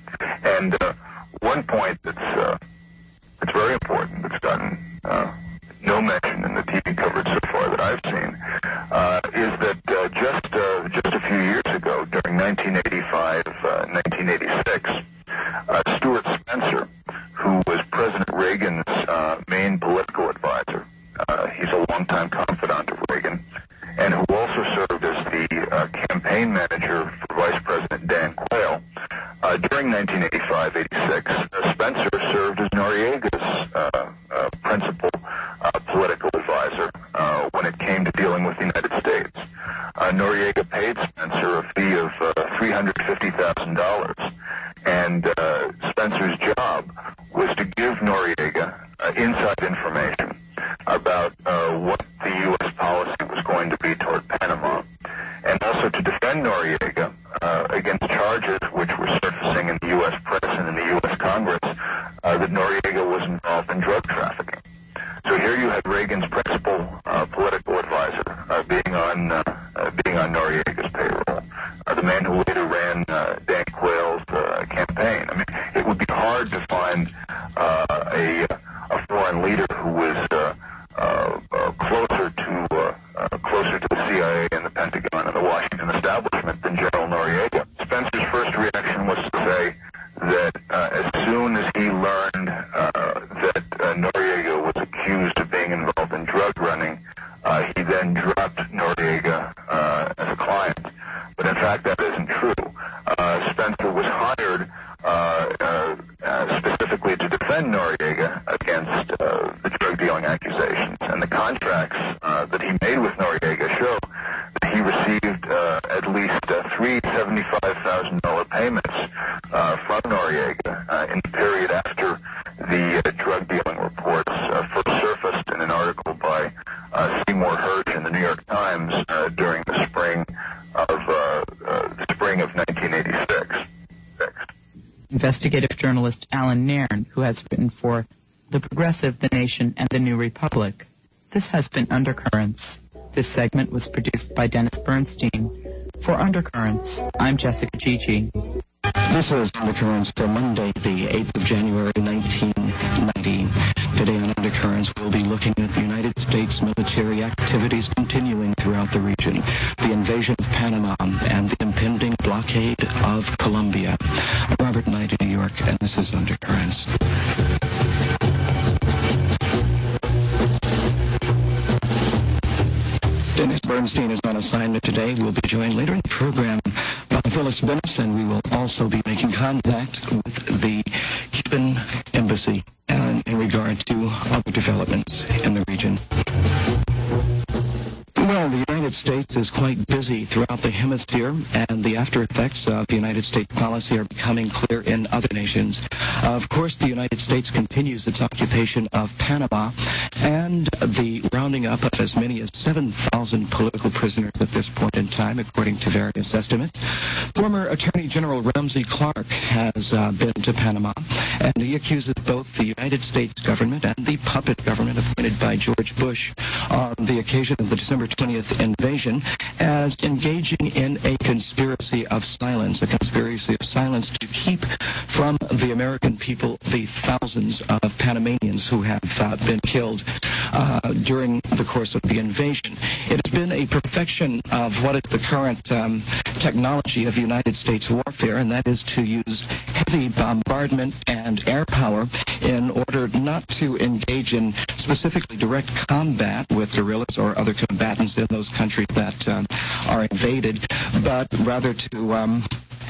And uh, one point that's uh, that's very important, that's gotten uh, no mention in the T V coverage so far that I've seen, uh, is that uh, just uh, just a few years ago, during nineteen eighty-five, uh, nineteen eighty-six, uh, Stuart Spencer, who was President Reagan's uh, main political advisor, uh, he's a longtime confidant of Reagan, and who also served as the uh, campaign manager for Vice President Dan Quayle. Uh, during nineteen eighty-five eighty-six, uh, Spencer served as Noriega's uh, uh, principal uh, political advisor uh, when it came to dealing with the United States. Uh, Noriega paid Spencer a fee of uh, three hundred fifty thousand dollars, and uh, Spencer's job was to give Noriega uh, inside information about uh, what the U S policy was going to be toward Panama, and also to defend Noriega uh, against charges which were surfacing in the U S press and in the U S Congress uh, that Noriega was involved in drug trafficking. So here you had Reagan's principal uh, political advisor uh, being on uh, uh, being on Noriega's payroll, uh, the man who later ran uh, Dan Quayle's uh, campaign. I mean, it would be hard to find uh, a a foreign leader who was uh, uh, uh, closer to uh, uh, closer to the C I A and the Pentagon and the Washington establishment than General Noriega. Spencer's first reaction was to say that uh, as soon as he learned uh, that uh, Noriega was accused of being involved in drug running, uh, he then dropped Noriega uh, as a client. But in fact, that isn't true. Uh, Spencer was hired uh, uh, uh, specifically to defend Noriega against uh, the drug dealing accusations, and the contracts uh, that he made with Noriega show that he received uh, at least uh, three seventy-five thousand dollars payments uh, from Noriega uh, in the period after the uh, drug dealing reports uh, first surfaced in an article by uh, Seymour Hersh in the New York Times uh, during the spring of uh, uh, the spring of nineteen eighty-six. Investigative journalist Alan Nairn, who has written for The Progressive, The Nation, and The New Republic. This has been Undercurrents. This segment was produced by Dennis Bernstein. For Undercurrents, I'm Jessica Gigi. This is Undercurrents for Monday, the eighth of January, nineteen ninety. Today on Undercurrents, we'll be looking at the United States military activities continuing throughout the region, the invasion of Panama, and the impending blockade of Colombia. I'm Robert Knight in New York, and this is Undercurrents. Dennis Bernstein is on assignment today. We'll be joined later in the program by Phyllis Bennis, and we will also be making contact with the Cuban embassy and in regard to other developments in the region. Well, the United States is quite busy throughout the hemisphere, and the after effects of United States policy are becoming clear in other nations. Uh, of course, the United States continues its occupation of Panama and the rounding up of as many as seven thousand political prisoners at this point in time, according to various estimates. Former Attorney General Ramsey Clark has uh, been to Panama, and he accuses both the United States government and the puppet government appointed by George Bush on the occasion of the December twentieth invasion as engaging in a conspiracy of silence, a conspiracy of silence to keep from the American people the thousands of Panamanians who have uh, been killed uh, during the course of the invasion. It has been a perfection of what is the current um, technology of United States warfare, and that is to use heavy bombardment and air power in order not to engage in specifically direct combat with guerrillas or other combatants in those countries that um, are invaded, but rather to um,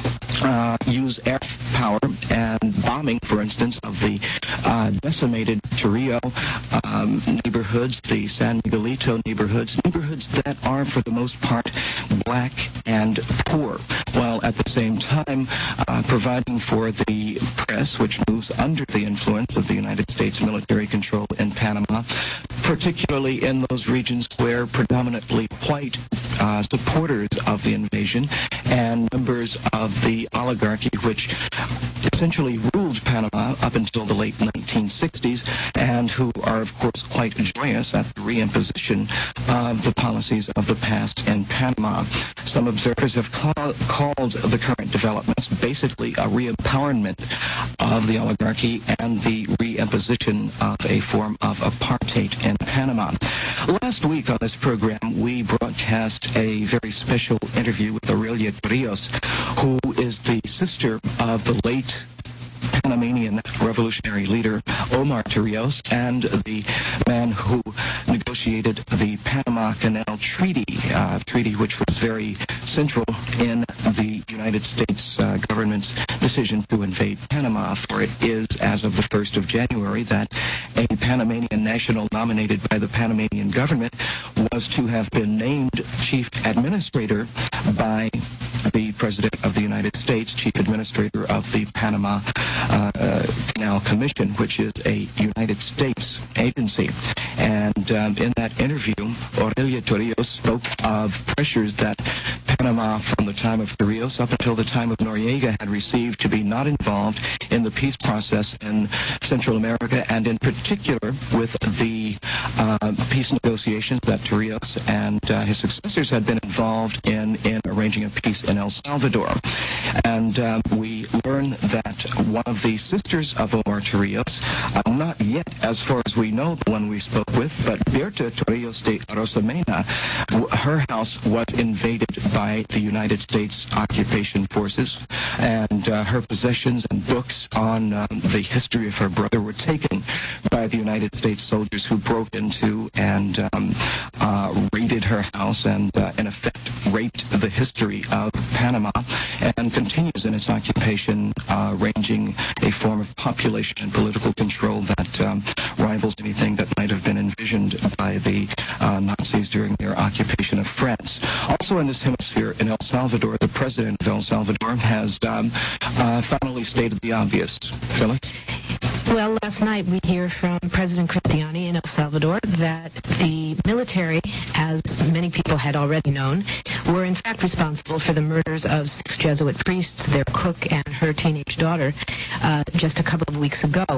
uh, use air power and bombing, for instance, of the uh, decimated Torrio um, neighborhoods, the San Miguelito neighborhoods, neighborhoods that are, for the most part, black and poor, while at the same time uh, providing for the press, which moves under the influence of the United States military control in Panama, particularly in those regions where predominantly white uh, supporters of the invasion and members of the oligarchy, which essentially ruled Panama up until the late nineteen sixties, and who are, of course, quite joyous at the reimposition of the policies of the past in Panama. Some observers have call, called the current developments basically a re-empowerment of the oligarchy and the reimposition of a form of apartheid in Panama. Last week on this program, we broadcast a very special interview with Aurelia Torrijos, who is the sister of the late Panamanian revolutionary leader Omar Torrijos and the man who negotiated the Panama Canal Treaty, uh, treaty which was very central in the United States uh, government's decision to invade Panama. For it is, as of the first of January, that a Panamanian national nominated by the Panamanian government was to have been named chief administrator by the President of the United States, chief administrator of the Panama uh, uh, Canal Commission, which is a United States agency. And um, in that interview, Aurelia Torrijos spoke of pressures that Panama, from the time of Torrijos up until the time of Noriega, had received to be not involved in the peace process in Central America, and in particular with the uh, peace negotiations that Torrijos and uh, his successors had been involved in in arranging a peace in El Salvador. And um, we learn that one of the sisters of Omar Torrijos, uh, not yet, as far as we know, the one we spoke with, but Berta Torrijos de Arosemena, her house was invaded by the United States occupation forces, and uh, her possessions and books on um, the history of her brother were taken by the United States soldiers, who broke into and um, uh, raided her house and, uh, in effect, raped the history of Panama, and continues in its occupation, uh, ranging a form of population and political control that um, rivals anything that might have been envisioned by the uh, Nazis during their occupation of France. Also in this hemisphere, in El Salvador, the president of El Salvador has um, uh, finally stated the obvious. Phyllis? Well, last night we hear from President Cristiani in El Salvador that the military, as many people had already known, were in fact responsible for the murders of six Jesuit priests, their cook, and her teenage daughter uh, just a couple of weeks ago.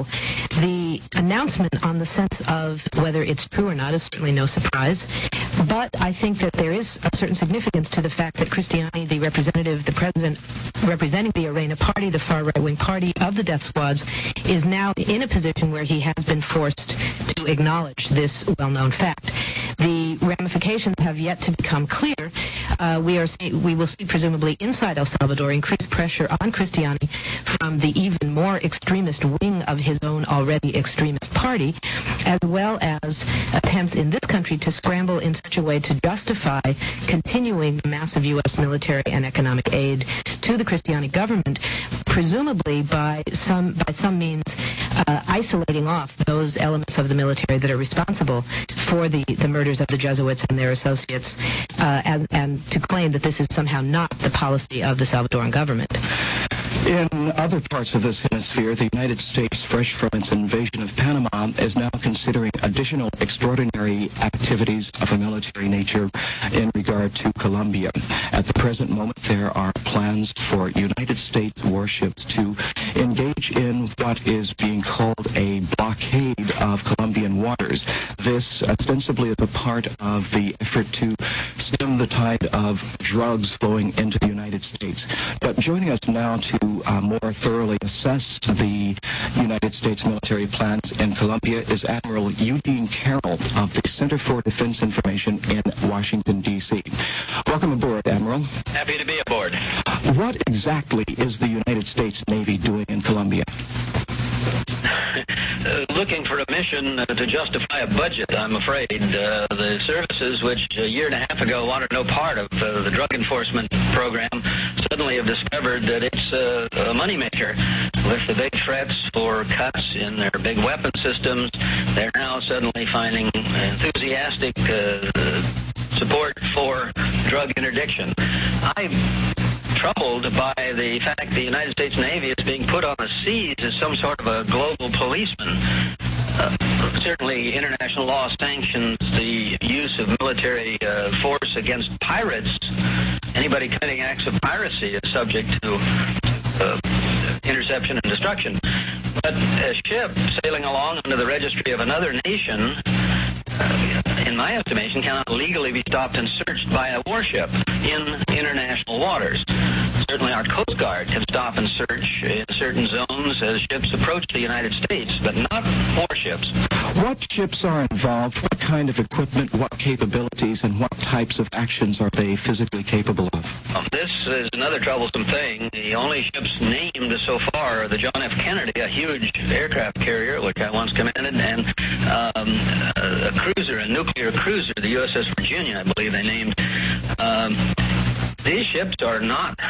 The announcement on the sense of whether it's true or not is certainly no surprise, but I think that there is a certain significance to the fact that Cristiani, the representative, the president representing the Arena Party, the far right-wing party of the death squads, is now in a position where he has been forced to acknowledge this well-known fact. The ramifications have yet to become clear. Uh, we are see, we will see, presumably inside El Salvador, increased pressure on Cristiani from the even more extremist wing of his own already extremist party, as well as attempts in this country to scramble in such a way to justify continuing the massive U S military and economic aid to the Cristiani government, presumably by some by some means uh, isolating off those elements of the military that are responsible for the, the murders of the Jesuits and their associates, uh, as, and to claim that this is somehow not the policy of the Salvadoran government. In other parts of this hemisphere, the United States, fresh from its invasion of Panama, is now considering additional extraordinary activities of a military nature in regard to Colombia. At the present moment, there are plans for United States warships to engage in what is being called a blockade of Colombian waters. This ostensibly is a part of the effort to stem the tide of drugs flowing into the United States. But joining us now to uh, more thoroughly assess the United States military plans in Colombia is Admiral Eugene Carroll of the Center for Defense Information in Washington, D C Welcome aboard, Admiral. Happy to be aboard. What exactly is the United States Navy doing in Colombia? Uh, looking for a mission uh, to justify a budget, I'm afraid. Uh, the services, which a year and a half ago wanted no part of uh, the drug enforcement program, suddenly have discovered that it's a, a moneymaker. With the big threats for cuts in their big weapon systems, they're now suddenly finding enthusiastic uh, support for drug interdiction. I'm troubled by the fact the United States Navy is being put on the seas as some sort of a global policeman. Uh, certainly, international law sanctions the use of military uh, force against pirates. Anybody committing acts of piracy is subject to uh, interception and destruction. But a ship sailing along under the registry of another nation, uh, in my estimation, cannot legally be stopped and searched by a warship in international waters. Certainly our Coast Guard can stop and search in certain zones as ships approach the United States, but not warships. What ships are involved? What kind of equipment, what capabilities, and what types of actions are they physically capable of? Um, this is another troublesome thing. The only ships named so far are the John F. Kennedy, a huge aircraft carrier, which I once commanded, and um, a, a cruiser, a nuclear cruiser, the U S S Virginia, I believe they named. Um, these ships are not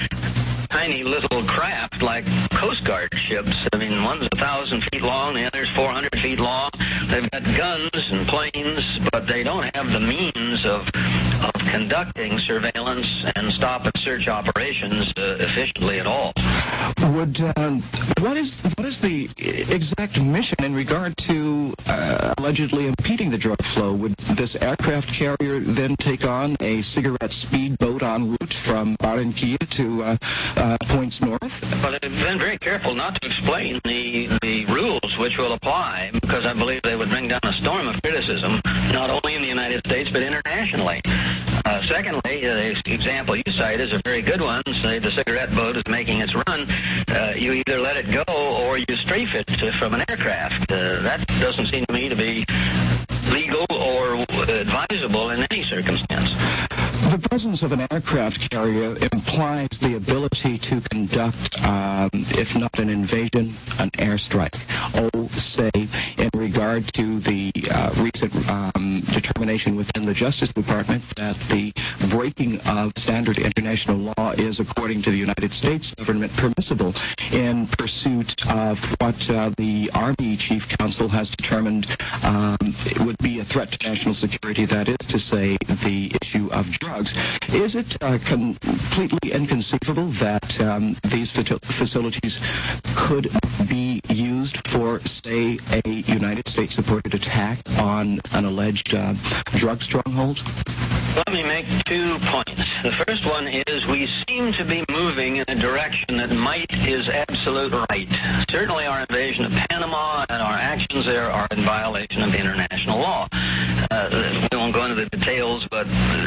tiny little craft like Coast Guard ships. I mean, one's a thousand feet long, the other's four hundred feet long. They've got guns and planes, but they don't have the means of of conducting surveillance and stop and search operations uh, efficiently at all. Would uh, what is what is the exact mission in regard to uh, allegedly impeding the drug flow? Would this aircraft carrier then take on a cigarette speedboat en route from Barranquilla to uh, uh, points north? Well, they've been very careful not to explain the the rules which will apply, because I believe they would bring down a storm of criticism, not only in the United States but internationally. Uh, secondly, the example you cite is a very good one. Say the cigarette boat is making its run. Uh, you either let it go or you strafe it to, from an aircraft. Uh, that doesn't seem to me to be legal or advisable in any circumstance. The presence of an aircraft carrier implies the ability to conduct, um, if not an invasion, an airstrike. Oh, say, in regard to the uh, recent um, determination within the Justice Department that the breaking of standard international law is, according to the United States government, permissible in pursuit of what uh, the Army Chief Counsel has determined um, it would be a threat to national security, that is to say, the issue of drugs. Is it uh, completely inconceivable that um, these facilities could be used for, say, a United States-supported attack on an alleged uh, drug stronghold? Let me make two points. The first one is we seem to be moving in a direction that might is absolute right. Certainly our invasion of Panama and our actions there are in violation of international law. Uh, we won't go into the details, but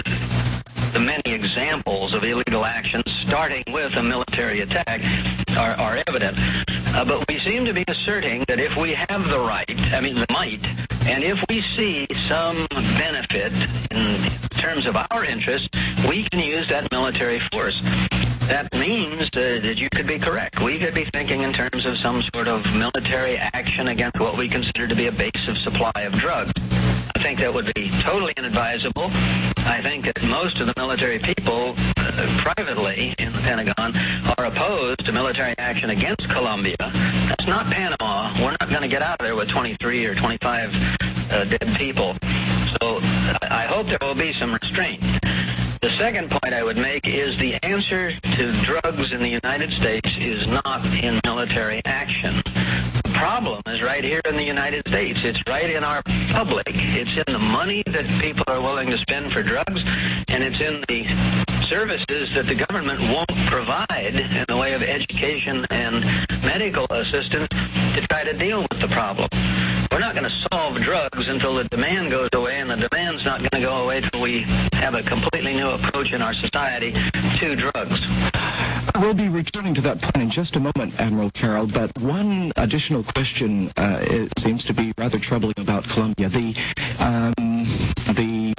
the many examples of illegal actions, starting with a military attack, are, are evident. Uh, but we seem to be asserting that if we have the right, I mean the might, and if we see some benefit in terms of our interests, we can use that military force. That means uh, that you could be correct. We could be thinking in terms of some sort of military action against what we consider to be a base of supply of drugs. I think that would be totally inadvisable. I think that most of the military people uh, privately in the Pentagon are opposed to military action against Colombia. That's not Panama. We're not going to get out of there with twenty-three or twenty-five uh, dead people. So I hope there will be some restraint. The second point I would make is the answer to drugs in the United States is not in military action. The problem is right here in the United States. It's right in our public. It's in the money that people are willing to spend for drugs, and it's in the services that the government won't provide in the way of education and medical assistance to try to deal with the problem. We're not going to solve drugs until the demand goes away, and the demand's not going to go away until we have a completely new approach in our society to drugs. We'll be returning to that point in just a moment, Admiral Carroll, but one additional question uh, it seems to be rather troubling about Colombia. The, um, the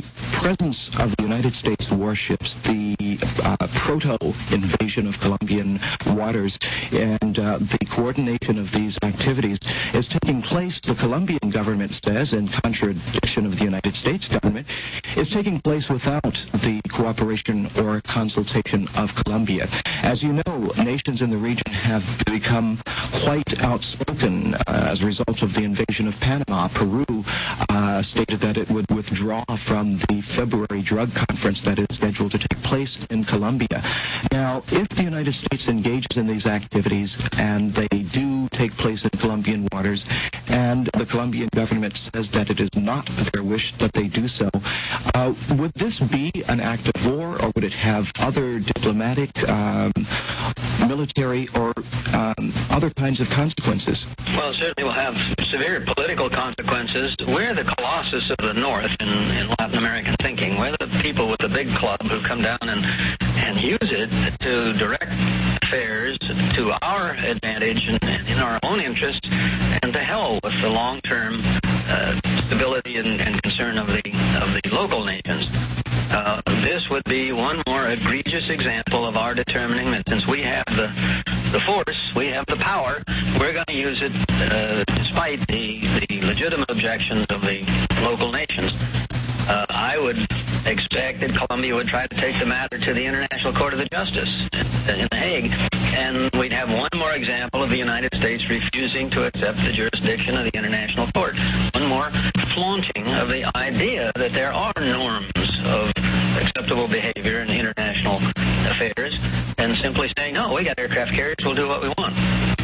presence of the United States warships, the uh, proto-invasion of Colombian waters, and uh, the coordination of these activities is taking place, the Colombian government says, in contradiction of the United States government, is taking place without the cooperation or consultation of Colombia. As you know, nations in the region have become quite outspoken uh, as a result of the invasion of Panama. Peru uh, stated that it would withdraw from the February drug conference that is scheduled to take place in Colombia. Now, if the United States engages in these activities and they do take place in Colombian waters, and the Colombian government says that it is not their wish that they do so, uh, would this be an act of war, or would it have other diplomatic, um, military, or um, other kinds of consequences? Well, it certainly will have severe political consequences. We're the colossus of the North in, in Latin American thinking. We're the people with the big club who come down and, and use it to direct affairs to our advantage and, and in our own interest, and to hell with the long-term uh, stability and, and concern of the of the local nations. Uh, this would be one more egregious example of our determining that since we have the the force, we have the power, we're going to use it uh, despite the, the legitimate objections of the local nations. Uh, I would expect that Colombia would try to take the matter to the International Court of the Justice in The Hague, and we'd have one more example of the United States refusing to accept the jurisdiction of the International Court. One more flaunting of the idea that there are norms of acceptable behavior in international affairs, and simply saying, no, we got aircraft carriers, we'll do what we want.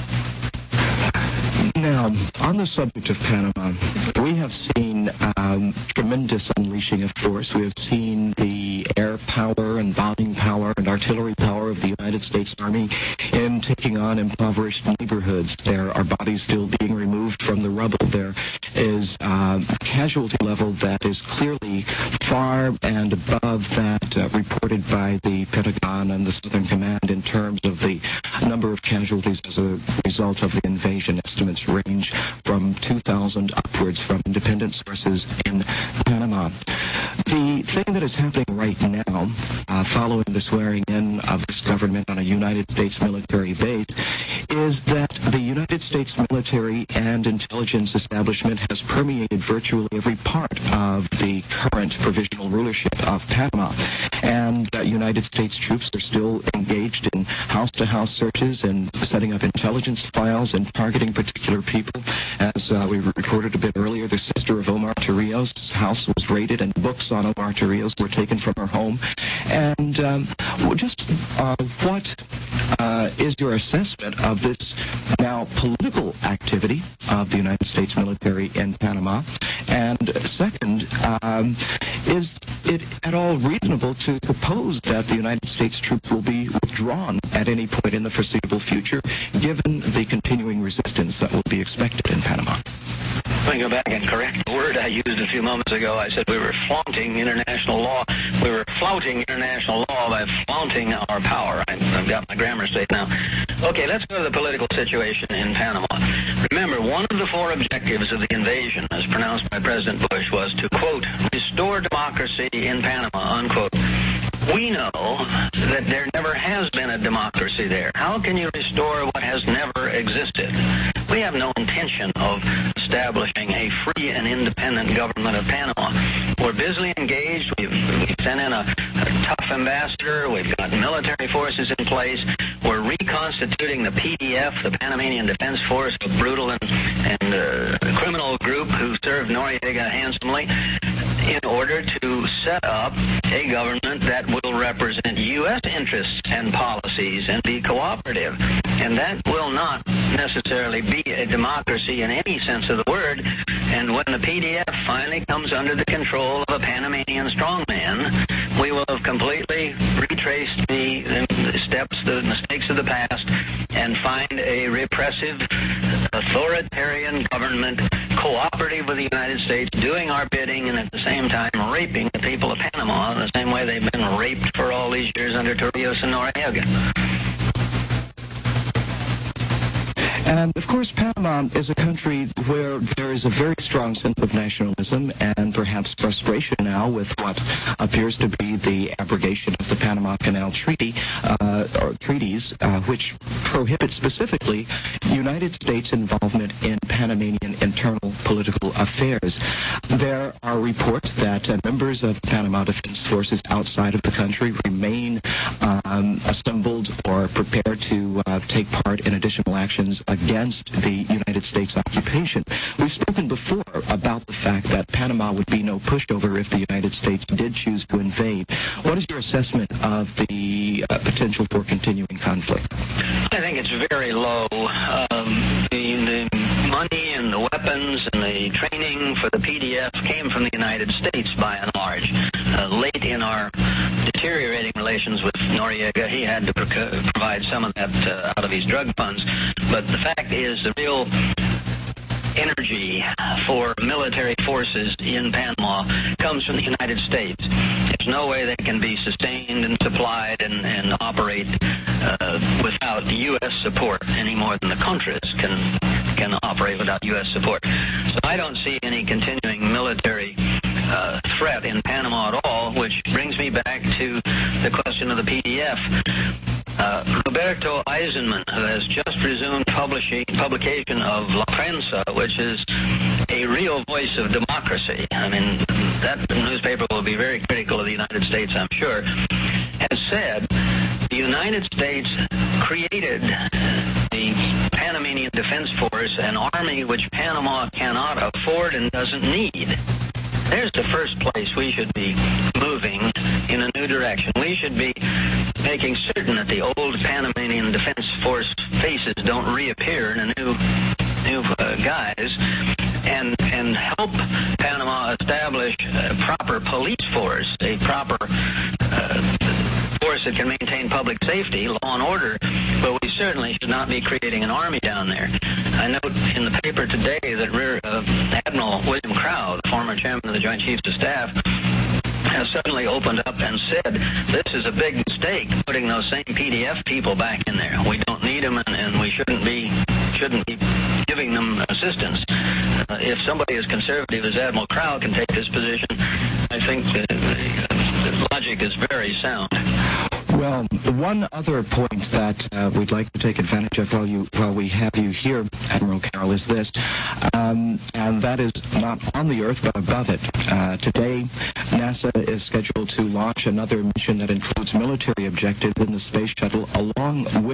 Now, on the subject of Panama, we have seen um, tremendous unleashing of force. We have seen the air power and bombing power and artillery power of the United States Army in taking on impoverished neighborhoods. There are bodies still being removed from the rubble. There is uh, a casualty level that is clearly far and above that uh, reported by the Pentagon and the Southern Command in terms of the number of casualties as a result of the invasion. Estimates range from two thousand upwards from independent sources in Panama. The thing that is happening right now, uh, following the swearing in of this government on a United States military base, is that the United States military and intelligence establishment has permeated virtually every part of the current provisional rulership of Panama. And uh, United States troops are still engaged in house-to-house searches and setting up intelligence files and targeting particular people. As uh, we reported a bit earlier, the sister of Omar Torrijos' house was raided, and books on Omar Torrijos were taken from her home. And um, just uh, what uh, is your assessment of this now political activity of the United States military in Panama? And second, um, is it at all reasonable to suppose that the United States troops will be withdrawn at any point in the foreseeable future, given the continuing resistance that will be expected in Panama? Let me go back and correct the word I used a few moments ago. I said we were flaunting international law. We were flouting international law by flaunting our power. I, I've got my grammar straight now. Okay, let's go to the political situation in Panama. Remember, one of the four objectives of the invasion, as pronounced by President Bush, was to, quote, restore democracy in Panama, unquote. We know that there never has been a democracy there. How can you restore what has never existed? We have no intention of establishing a free and independent government of Panama. We're busily engaged. We've, we've sent in a, a tough ambassador. We've got military forces in place. We're reconstituting the P D F, the Panamanian Defense Force, a brutal and, and uh, criminal group who served Noriega handsomely, in order to set up a government that will represent U S interests and policies and be cooperative. And that will not necessarily be a democracy in any sense of the word. And when the P D F finally comes under the control of a Panamanian strongman, we will have completely retraced the, the steps, the mistakes of the past, and find a repressive, authoritarian government cooperative with the United States, doing our bidding, and at the same time raping the people of Panama the same way they've been raped for all these years under Torrijos and Noriega. And, of course, Panama is a country where there is a very strong sense of nationalism and perhaps frustration now with what appears to be the abrogation of the Panama Canal Treaty, uh, or treaties, uh, which prohibit specifically United States involvement in Panamanian internal political affairs. There are reports that uh, members of Panama Defense Forces outside of the country remain um, assembled or prepared to uh, take part in additional actions against the United States occupation. We've spoken before about the fact that Panama would be no pushover if the United States did choose to invade. What is your assessment of the uh, potential for continuing conflict? I think it's very low. Um, the, the money and the weapons and the training for the P D F came from the United States by and large. Uh, late in our deteriorating relations with Noriega, he had to pro- provide some of that uh, out of his drug funds. But the fact is, the real energy for military forces in Panama comes from the United States. There's no way they can be sustained and supplied and, and operate uh, without U S support any more than the Contras can can operate without U S support. So I don't see any continuing military uh, threat in Panama at all, which brings me back to the question of the P D F. Uh, Roberto Eisenman, who has just resumed publishing publication of La Prensa, which is a real voice of democracy. I mean, that newspaper will be very critical of the United States, I'm sure, has said the United States created the Panamanian Defense Force, an army which Panama cannot afford and doesn't need. There's the first place we should be moving in a new direction. We should be making certain that the old Panamanian Defense Force faces don't reappear in a new new uh, guise, and and help Panama establish a proper police force, a proper uh, force that can maintain public safety, law and order, but we certainly should not be creating an army down there. I note in the paper today that Rear uh, Admiral William Crowe, the former chairman of the Joint Chiefs of Staff, has suddenly opened up and said this is a big mistake putting those same P D F people back in there. We don't need them, and, and we shouldn't be shouldn't be giving them assistance. Uh, if somebody as conservative as Admiral Crowe can take this position, I think the, the logic is very sound. Well, one other point that uh, we'd like to take advantage of while you while we have you here, Admiral Carroll, is this, um, and that is not on the Earth but above it. Uh, today, NASA is scheduled to launch another mission that includes military objectives in the space shuttle, along with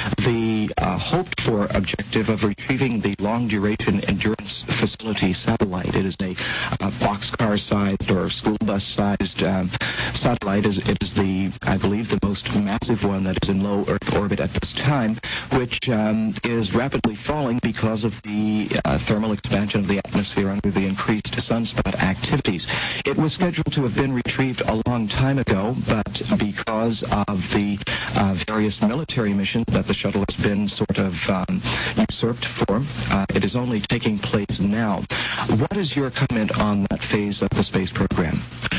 the uh, hoped-for objective of retrieving the long-duration endurance facility satellite. It is a uh, boxcar-sized or school bus-sized um, satellite. It is the, I believe, the most massive one that is in low Earth orbit at this time, which um, is rapidly falling because of the uh, thermal expansion of the atmosphere under the increased sunspot activities. It was scheduled to have been retrieved a long time ago, but because of the uh, various military missions that the shuttle has been sort of um, usurped for, uh, it is only taking place now. What is your comment on that phase of the space program?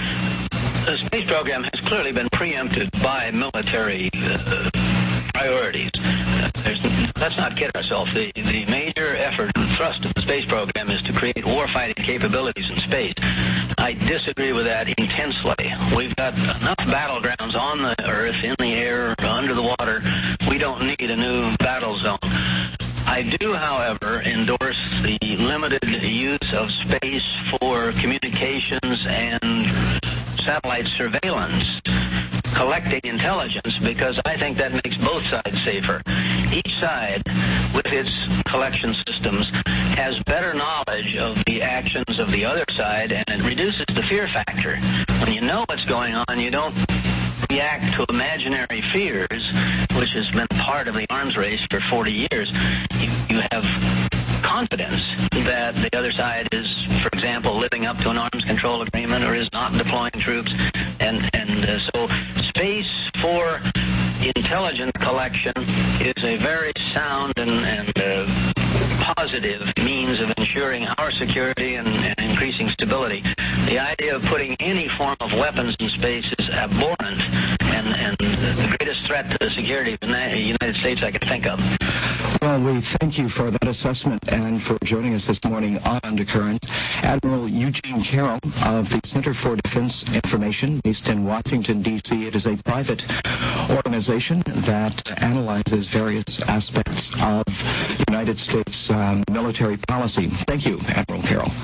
The space program has clearly been preempted by military uh, priorities. Uh, let's not kid ourselves. The, the major effort and thrust of the space program is to create warfighting capabilities in space. I disagree with that intensely. We've got enough battlegrounds on the Earth, in the air, under the water. We don't need a new battle zone. I do, however, endorse the limited use of space for communications and satellite surveillance, collecting intelligence, because I think that makes both sides safer. Each side, with its collection systems, has better knowledge of the actions of the other side, and it reduces the fear factor. When you know what's going on, you don't react to imaginary fears, which has been part of the arms race for forty years. You, you have confidence that the other side is, for example, living up to an arms control agreement or is not deploying troops. And, and uh, so space for intelligence collection is a very sound and, and uh, positive means of ensuring our security and, and increasing stability. The idea of putting any form of weapons in space is abhorrent and, and the greatest threat to the security of the United States I can think of. Well, we thank you for that assessment and for joining us this morning on Undercurrent. Admiral Eugene Carroll of the Center for Defense Information based in Washington, D C It is a private organization that analyzes various aspects of United States um, military policy. Thank you, Admiral Carroll.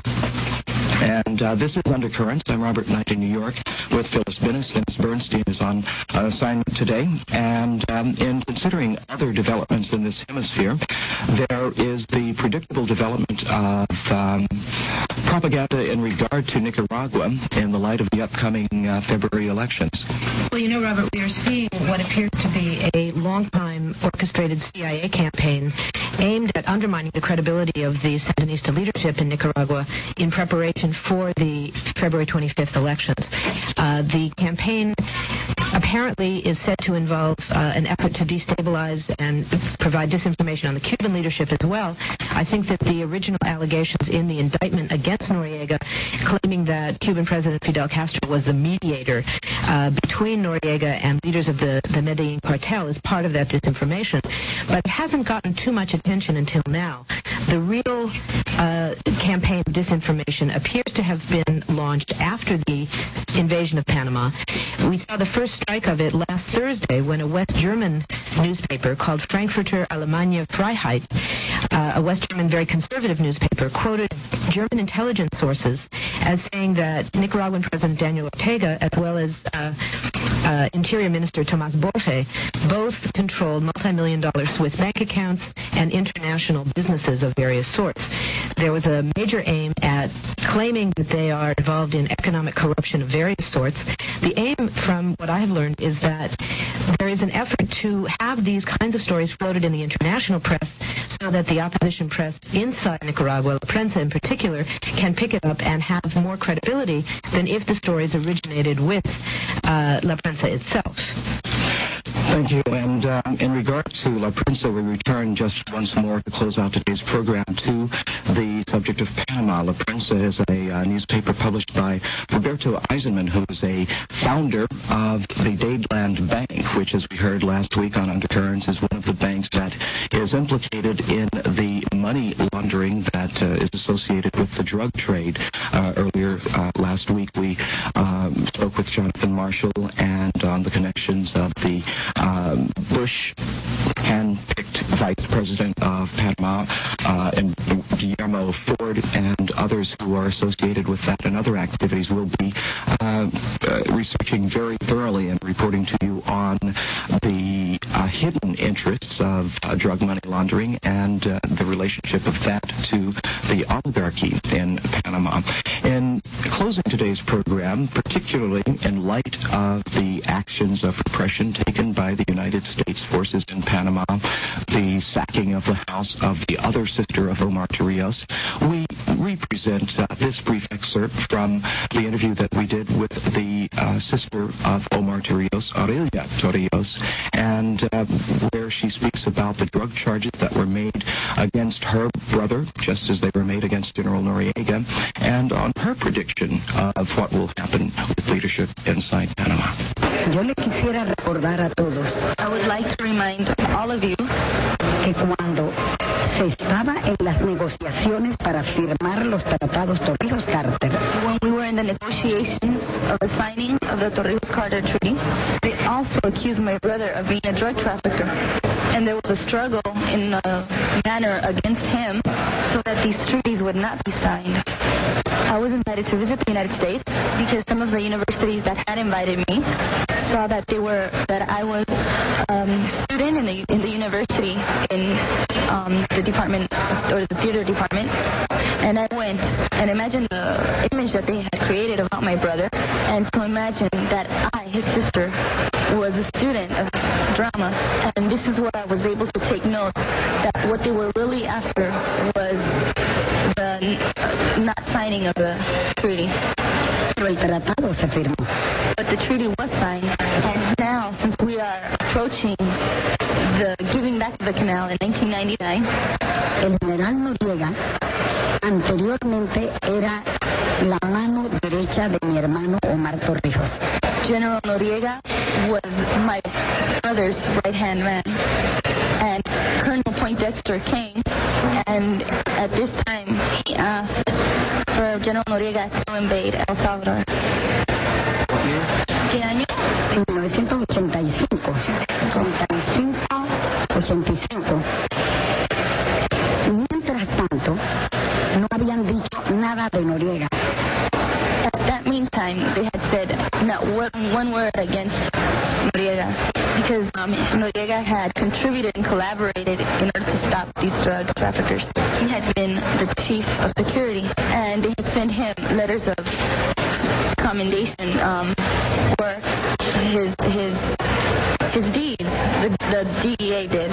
And uh, this is Undercurrents. I'm Robert Knight in New York with Phyllis Binnis. Dennis Bernstein is on uh, assignment today. And um, in considering other developments in this hemisphere, there is the predictable development of um, propaganda in regard to Nicaragua in the light of the upcoming uh, February elections. Well, you know, Robert, we are seeing what appears to be a long-time orchestrated C I A campaign aimed at undermining the credibility of the Sandinista leadership in Nicaragua in preparation for the February twenty-fifth elections. Uh, the campaign apparently is said to involve uh, an effort to destabilize and provide disinformation on the Cuban leadership as well. I think that the original allegations in the indictment against Noriega, claiming that Cuban President Fidel Castro was the mediator uh, between Noriega and leaders of the, the Medellin cartel, is part of that disinformation. But it hasn't gotten too much attention until now. The real uh, campaign of disinformation appears to have been launched after the invasion of Panama. We saw the first strike of it last Thursday when a West German newspaper called Frankfurter Allgemeine Freiheit, uh, a West German very conservative newspaper, quoted German intelligence sources as saying that Nicaraguan President Daniel Ortega, as well as uh, uh, Interior Minister Tomás Borge, both controlled multi-million dollar Swiss bank accounts and international businesses of various sorts. There was a major aim at claiming that they are involved in economic corruption of various sorts. The aim, from what I have learned, is that there is an effort to have these kinds of stories floated in the international press so that the opposition press inside Nicaragua, La Prensa in particular, can pick it up and have more credibility than if the stories originated with uh, La Prensa itself. Thank you. And uh, in regard to La Prensa, we return just once more to close out today's program to the subject of Panama. La Prensa is a uh, newspaper published by Roberto Eisenman, who is a founder of the Dadeland Bank, which, as we heard last week on Undercurrents, is one of the banks that is implicated in the money laundering that uh, is associated with the drug trade. Uh, earlier uh, last week, we um, spoke with Jonathan Marshall and on the connections of the Um, Bush hand-picked vice president of Panama, uh, and Guillermo Ford and others who are associated with that and other activities will be uh, uh, researching very thoroughly and reporting to you on the uh, hidden interests of uh, drug money laundering and uh, the relationship of that to the oligarchy in Panama. In closing today's program, particularly in light of the actions of repression taken by the United States forces in Panama, the sacking of the house of the other sister of Omar Torrijos, we represent uh, this brief excerpt from the interview that we did with the uh, sister of Omar Torrijos, Aurelia Torrijos, and uh, where she speaks about the drug charges that were made against her brother, just as they were made against General Noriega, and on her prediction of what will happen with leadership inside Panama. Yo le quisiera recordar a todos. I would like to remind all of you que cuando se estaba en las negociaciones para firmar los tratados Torrijos-Carter, when we were in the negotiations of the signing of the Torrijos-Carter Treaty, they also accused my brother of being a drug trafficker. And there was a struggle in a manner against him so that these treaties would not be signed. I was invited to visit the United States because some of the universities that had invited me saw that they were that I was um, a student in the in the university in um, the department or the theater department, and I went and imagine the image that they had created about my brother, and to imagine that I, his sister, was a student of drama, and this is what I was able to take note that what they were really after was the uh, not signing of the treaty. Pero el tratado se firmó. But the treaty was signed, and now, since we are approaching the giving back of the canal in nineteen ninety-nine, el general Noriega anteriormente era la mano derecha de mi hermano Omar Torrijos. General Noriega was my brother's right-hand man. And Colonel Poindexter came, and at this time he asked for General Noriega to invade El Salvador. ¿Qué año? mil novecientos ochenta y cinco. ochenta y cinco, ochenta y cinco. Mientras tanto, no habían dicho nada de Noriega. At that meantime, they had said not one, one word against Noriega, because um, Noriega had contributed and collaborated in order to stop these drug traffickers. He had been the chief of security, and they had sent him letters of commendation um, for his his his deeds. The, the D E A did.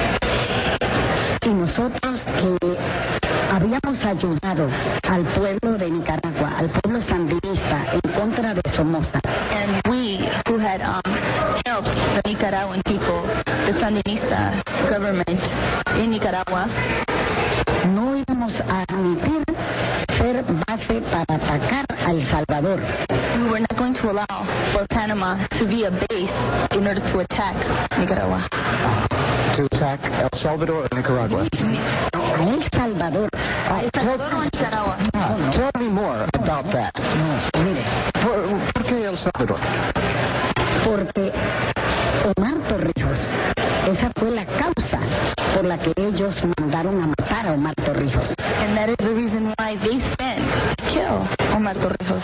Y nosotros que habíamos ayudado al pueblo de Nicaragua, al pueblo sandinista en contra de Somoza. And we who had um, helped the Nicaraguan people, the Sandinista government in Nicaragua, no íbamos a admitir ser base para atacar a El Salvador. We were not going to allow for Panama to be a base in order to attack Nicaragua. To attack El Salvador or Nicaragua? A El Salvador. El Salvador o Nicaragua. Ah, tell me more about that. No, mire. ¿Por, ¿Por qué El Salvador? Porque Omar Torrijos, esa fue la causa por la que ellos mandaron a matar a Omar Torrijos. And that is the reason why they sent to kill Omar Torrijos.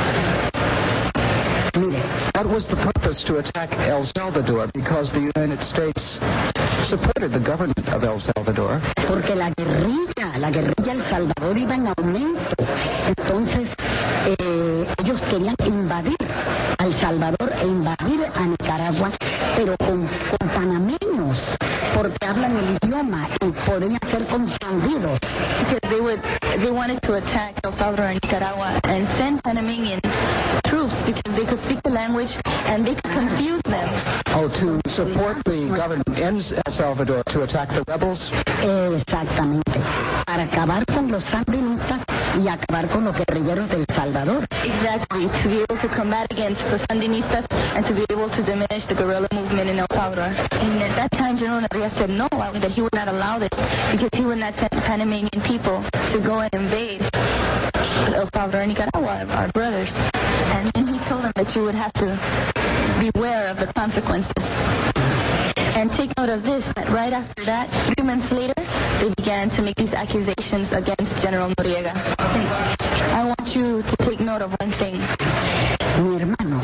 Mire. What was the purpose to attack El Salvador? Because the United States supported the government of El Salvador. Porque la guerrilla, la guerrilla El Salvador iba en aumento. Entonces, eh, ellos querían invadir a El Salvador e invadir a Nicaragua, pero con, con panameños, porque hablan el idioma y podían ser confundidos. Because they would, they wanted to attack El Salvador and Nicaragua and send Panamanian troops because they could speak the language and they could confuse them. Oh, to support the government in El Salvador to attack the rebels? Exactamente. Para acabar con los sandinistas y acabar con los guerrilleros del Salvador. Exactly. To be able to combat against the Sandinistas and to be able to diminish the guerrilla movement in El Salvador. And at that time, General Noriega said no, that he would not allow this because he would not send Panamanian people to go and invade El Salvador and Nicaragua, our brothers. And then he told them that you would have to beware of the consequences. And take note of this, that right after that, three months later, they began to make these accusations against General Noriega. I want you to take note of one thing. Mi hermano,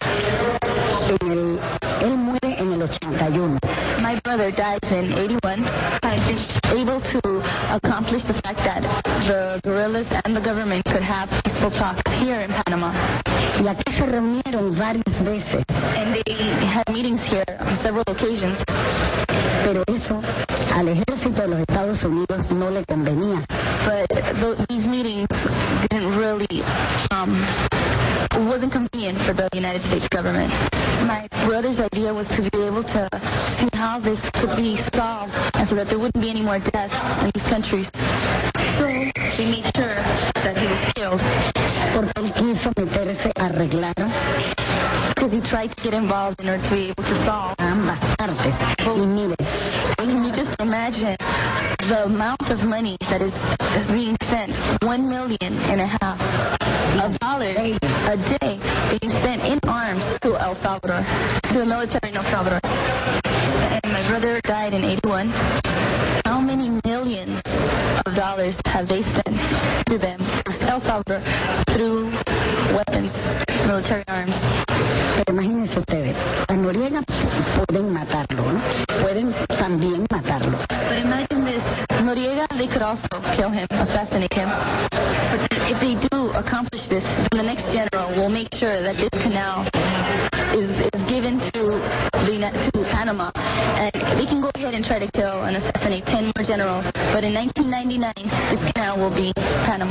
en el, él muere en el ochenta y uno. My brother dies in eighty-one. I've been able to accomplish the fact that the guerrillas and the government could have peaceful talks here in Panama. Y aquí se reunieron varias veces. And they had meetings here on several occasions. Pero eso al ejército de los Estados Unidos no le convenía. But th- these meetings didn't really, um, wasn't convenient for the United States government. My brother's idea was to be able to see how this could be solved and so that there wouldn't be any more deaths in these countries. So they made sure that he was killed. Porque él quiso meterse a arreglar. Because he tried to get involved in order to be able to solve ambas partes. Y mire, can you just imagine the amount of money that is being sent, one million and a half of dollars a day being sent in arms to El Salvador, to the military in El Salvador. And my brother died in eighty-one. How many millions of dollars have they sent to them, to El Salvador, through weapons, military arms? Pero imagínense ustedes, a Noriega pueden matarlo, ¿no? Pueden también matarlo. But imagine this, Noriega, they could also kill him, assassinate him. But if they do accomplish this, then the next general will make sure that this canal is, is given to the to Panama. And they can go ahead and try to kill and assassinate ten more generals. But in nineteen ninety-nine, this canal will be Panama.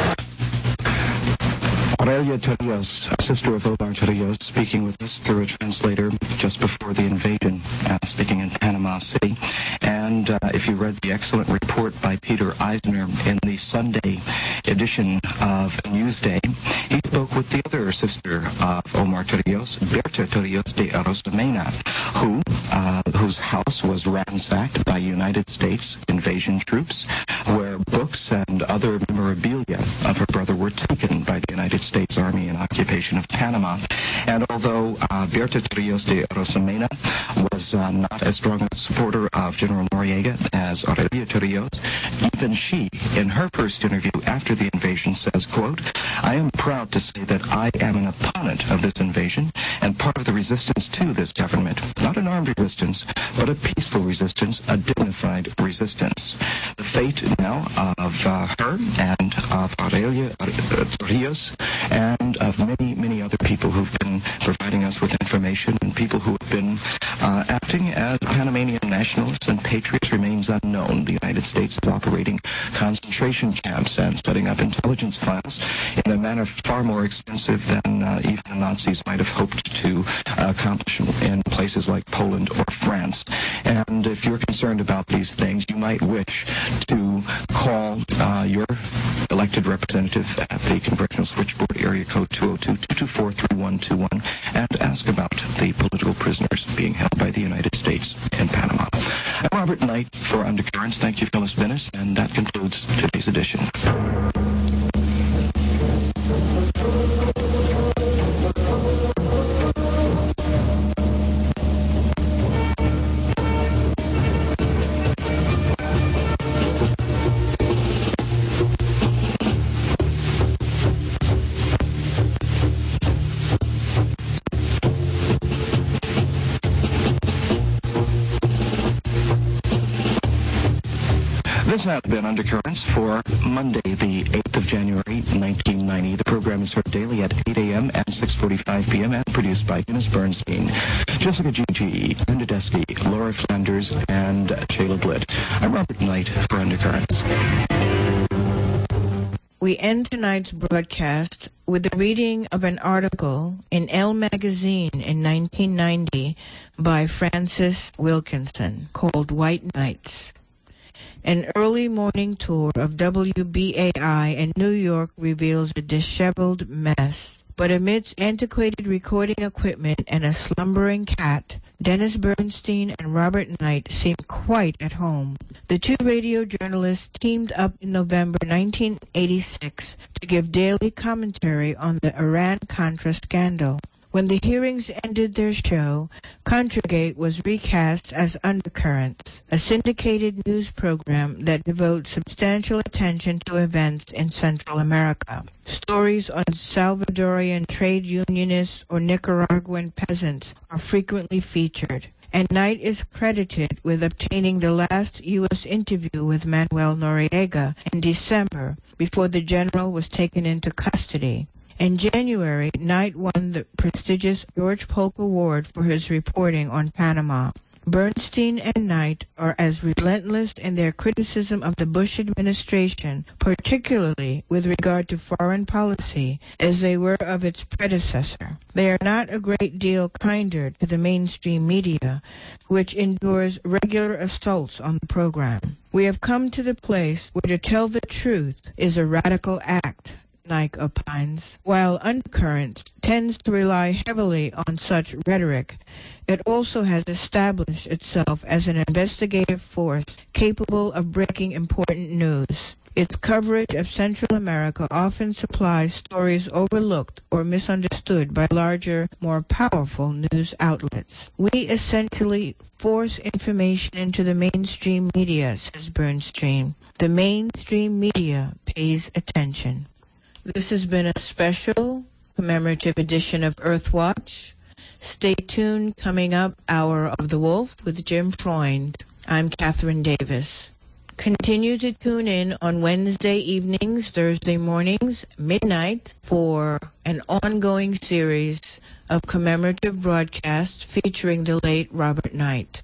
Aurelia Torrijos, a sister of Omar Torrijos, speaking with us through a translator just before the invasion, uh, speaking in Panama City. And And uh, if you read the excellent report by Peter Eisner in the Sunday edition of Newsday, he spoke with the other sister of Omar Torrijos, Berta Torrijos de Arosemena, who, uh, whose house was ransacked by United States invasion troops, where books and other memorabilia of her brother were taken by the United States Army in occupation of Panama. And although uh, Berta Torrijos de Arosemena was uh, not as strong a supporter of General Noriega as Aurelia Torrijos, even she, in her first interview after the invasion, says, quote, "I am proud to say that I am an opponent of this invasion and part of the resistance to this government. Not an armed resistance, but a peaceful resistance, a dignified resistance." The fate now of uh, her and of Aurelia Torrijos and of many, many other people who've been providing us with information and people who have been uh, acting as Panamanian nationalists and patriots remains unknown. The United States is operating concentration camps and setting up intelligence files in a manner far more extensive than uh, even the Nazis might have hoped to uh, accomplish in places like Poland or France. And if you're concerned about these things, you might wish to call uh, your elected representative at the Congressional Switchboard, area code two oh two, two two four, three one two one, and ask about the political prisoners being held by the United States in Panama. I'm Robert Knight for Undercurrents. Thank you, Phyllis Bennis, and that concludes today's edition. This has been Undercurrents for Monday, the eighth of January, nineteen ninety. The program is heard daily at eight a.m. and six forty-five p.m. and produced by Dennis Bernstein, Jessica Gigi, Linda Desky, Laura Flanders, and Shayla Blitt. I'm Robert Knight for Undercurrents. We end tonight's broadcast with the reading of an article in Elle magazine in nineteen ninety by Francis Wilkinson called White Nights. An early morning tour of W B A I in New York reveals a disheveled mess. But amidst antiquated recording equipment and a slumbering cat, Dennis Bernstein and Robert Knight seem quite at home. The two radio journalists teamed up in November nineteen eighty-six to give daily commentary on the Iran-Contra scandal. When the hearings ended their show, Contragate was recast as Undercurrents, a syndicated news program that devotes substantial attention to events in Central America. Stories on Salvadorian trade unionists or Nicaraguan peasants are frequently featured, and Knight is credited with obtaining the last U S interview with Manuel Noriega in December, before the general was taken into custody. In January, Knight won the prestigious George Polk Award for his reporting on Panama. Bernstein and Knight are as relentless in their criticism of the Bush administration, particularly with regard to foreign policy, as they were of its predecessor. They are not a great deal kinder to the mainstream media, which endures regular assaults on the program. We have come to the place where to tell the truth is a radical act, Knight opines. While Undercurrents tends to rely heavily on such rhetoric, it also has established itself as an investigative force capable of breaking important news. Its coverage of Central America often supplies stories overlooked or misunderstood by larger, more powerful news outlets. We essentially force information into the mainstream media, says Bernstein. The mainstream media pays attention. This has been a special commemorative edition of Earthwatch. Stay tuned. Coming up, Hour of the Wolf with Jim Freund. I'm Catherine Davis. Continue to tune in on Wednesday evenings, Thursday mornings, midnight, for an ongoing series of commemorative broadcasts featuring the late Robert Knight.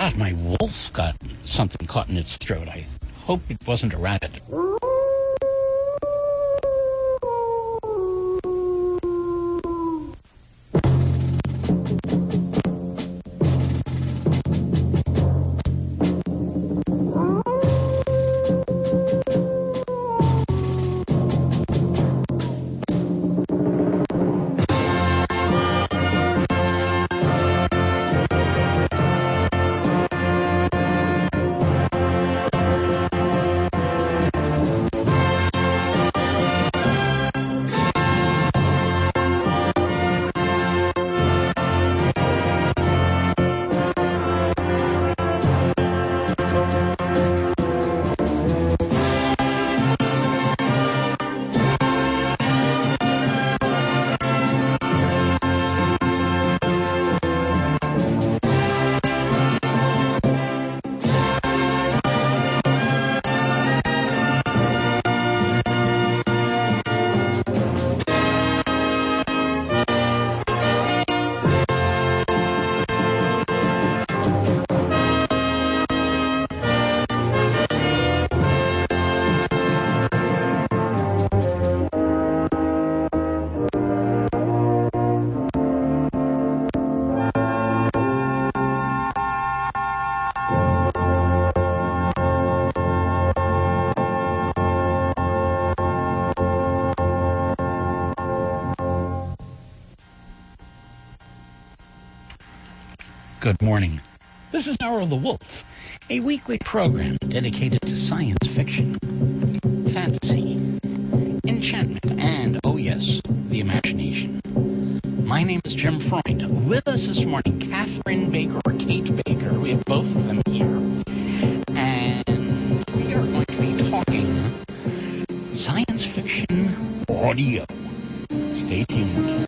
God, my wolf got something caught in its throat. I hope it wasn't a rabbit. Good morning. This is Hour of the Wolf, a weekly program dedicated to science fiction, fantasy, enchantment, and, oh yes, the imagination. My name is Jim Freund. With us this morning, Catherine Baker or Kate Baker. We have both of them here. And we are going to be talking science fiction audio. Stay tuned.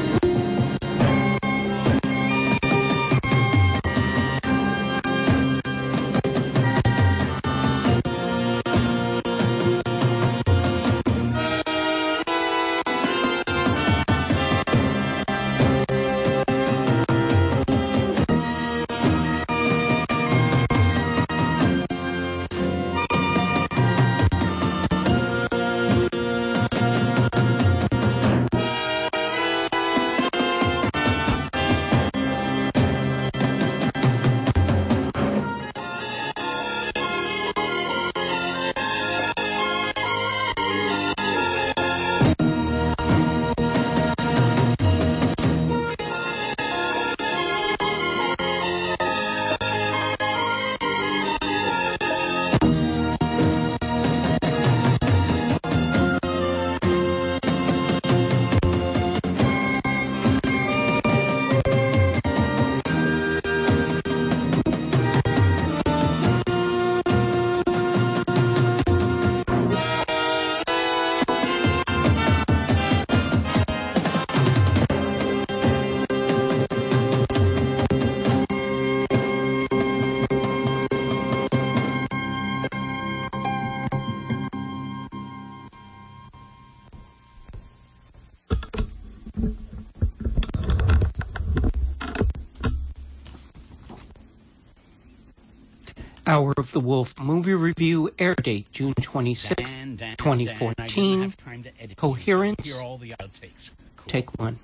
Hour of the Wolf movie review, air date June twenty-sixth, twenty fourteen. Coherence. Take one.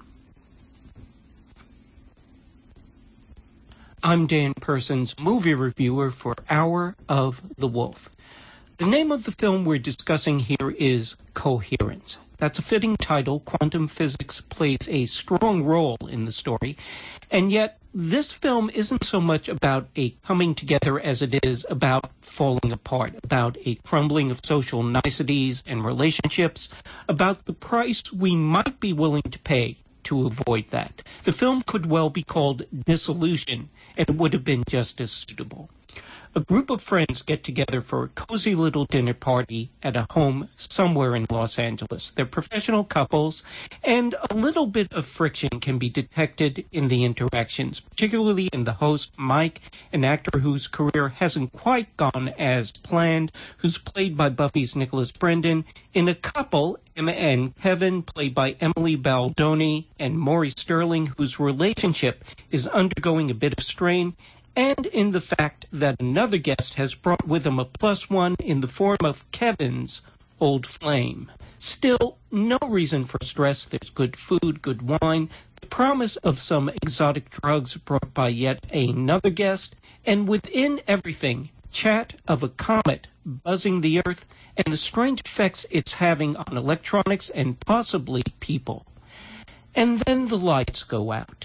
I'm Dan Persons, movie reviewer for Hour of the Wolf. The name of the film we're discussing here is Coherence. That's a fitting title. Quantum physics plays a strong role in the story, and yet this film isn't so much about a coming together as it is about falling apart, about a crumbling of social niceties and relationships, about the price we might be willing to pay to avoid that. The film could well be called Disillusion, and it would have been just as suitable. A group of friends get together for a cozy little dinner party at a home somewhere in Los Angeles. They're professional couples, and a little bit of friction can be detected in the interactions, particularly in the host, Mike, an actor whose career hasn't quite gone as planned, who's played by Buffy's Nicholas Brendan, in a couple, Emma and Kevin, played by Emily Baldoni and Maury Sterling, whose relationship is undergoing a bit of strain, and in the fact that another guest has brought with him a plus one in the form of Kevin's old flame. Still, no reason for stress. There's good food, good wine, the promise of some exotic drugs brought by yet another guest, and within everything, chat of a comet buzzing the Earth and the strange effects it's having on electronics and possibly people. And then the lights go out.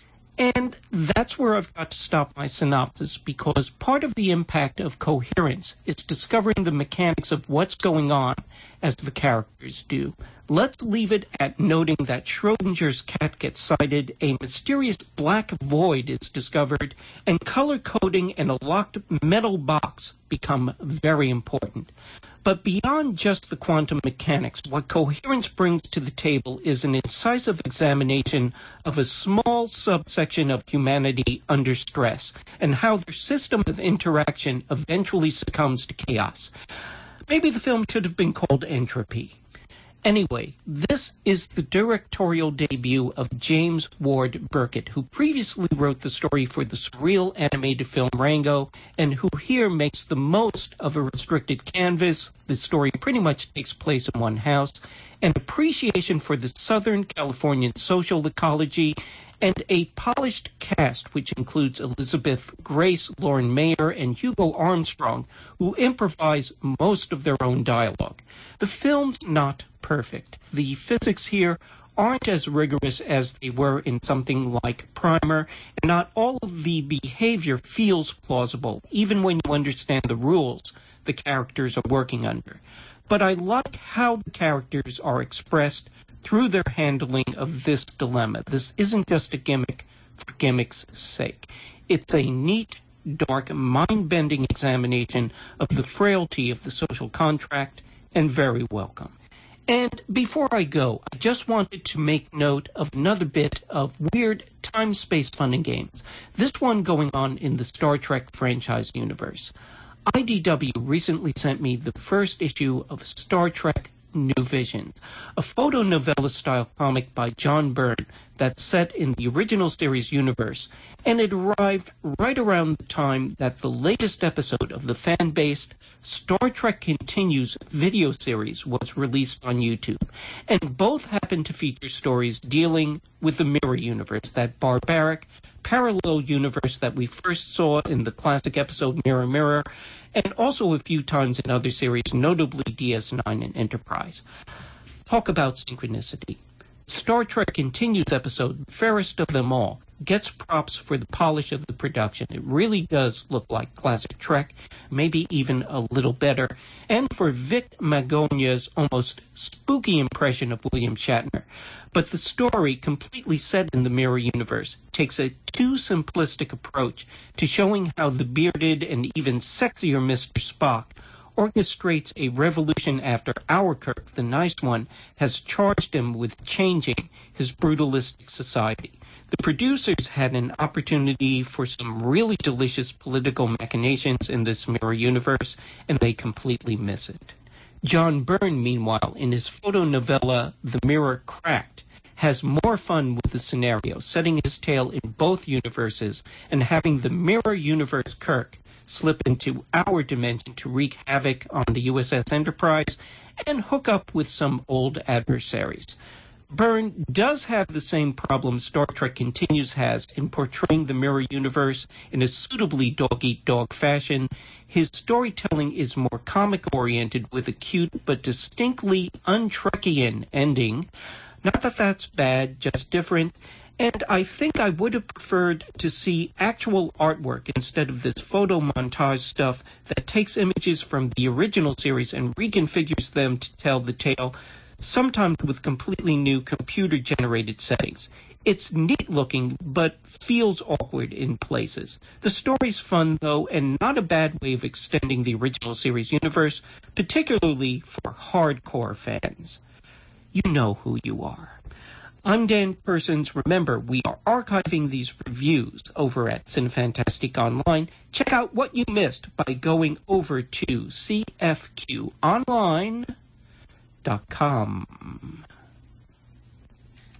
And that's where I've got to stop my synopsis, because part of the impact of coherence is discovering the mechanics of what's going on as the characters do. Let's leave it at noting that Schrodinger's cat gets sighted, a mysterious black void is discovered, and color coding and a locked metal box become very important. But beyond just the quantum mechanics, what coherence brings to the table is an incisive examination of a small subsection of humanity under stress, and how their system of interaction eventually succumbs to chaos. Maybe the film should have been called Entropy. Anyway, this is the directorial debut of James Ward Burkett, who previously wrote the story for the surreal animated film Rango, and who here makes the most of a restricted canvas. The story pretty much takes place in one house, an appreciation for the Southern Californian social ecology, and a polished cast which includes Elizabeth Grace, Lauren Mayer, and Hugo Armstrong, who improvise most of their own dialogue. The film's not perfect. The physics here aren't as rigorous as they were in something like Primer, and not all of the behavior feels plausible, even when you understand the rules the characters are working under. But I like how the characters are expressed through their handling of this dilemma. This isn't just a gimmick for gimmick's sake. It's a neat, dark, mind-bending examination of the frailty of the social contract, and very welcome. And before I go, I just wanted to make note of another bit of weird time-space fun and games, this one going on in the Star Trek franchise universe. I D W recently sent me the first issue of Star Trek New Visions, a photonovella-style comic by John Byrne that's set in the original series universe, and it arrived right around the time that the latest episode of the fan-based Star Trek Continues video series was released on YouTube, and both happen to feature stories dealing with the Mirror Universe, that barbaric, parallel universe that we first saw in the classic episode Mirror Mirror, and also a few times in other series, notably D S nine and Enterprise. Talk about synchronicity. Star Trek Continues episode, fairest of them all, gets props for the polish of the production. It really does look like classic Trek, maybe even a little better, and for Vic Magonia's almost spooky impression of William Shatner. But the story, completely set in the Mirror Universe, takes a too simplistic approach to showing how the bearded and even sexier Mister Spock orchestrates a revolution after our Kirk, the nice one, has charged him with changing his brutalistic society. The producers had an opportunity for some really delicious political machinations in this Mirror Universe, and they completely miss it. John Byrne, meanwhile, in his photonovella The Mirror Cracked, has more fun with the scenario, setting his tale in both universes and having the Mirror Universe Kirk slip into our dimension to wreak havoc on the U S S Enterprise and hook up with some old adversaries. Byrne does have the same problem Star Trek Continues has in portraying the Mirror Universe in a suitably dog-eat-dog fashion. His storytelling is more comic-oriented with a cute but distinctly un-Trekkian ending. Not that that's bad, just different. And I think I would have preferred to see actual artwork instead of this photo montage stuff that takes images from the original series and reconfigures them to tell the tale, sometimes with completely new computer-generated settings. It's neat-looking, but feels awkward in places. The story's fun, though, and not a bad way of extending the original series universe, particularly for hardcore fans. You know who you are. I'm Dan Persons. Remember, we are archiving these reviews over at Cinefantastique Online. Check out what you missed by going over to c f q online dot com.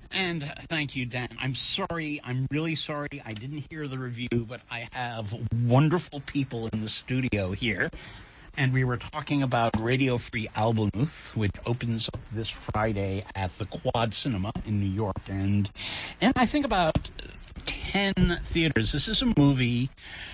And thank you, Dan. I'm sorry. I'm really sorry. I didn't hear the review, but I have wonderful people in the studio here. And we were talking about Radio Free Albemuth, which opens up this Friday at the Quad Cinema in New York. And, and I think about ten theaters. This is a movie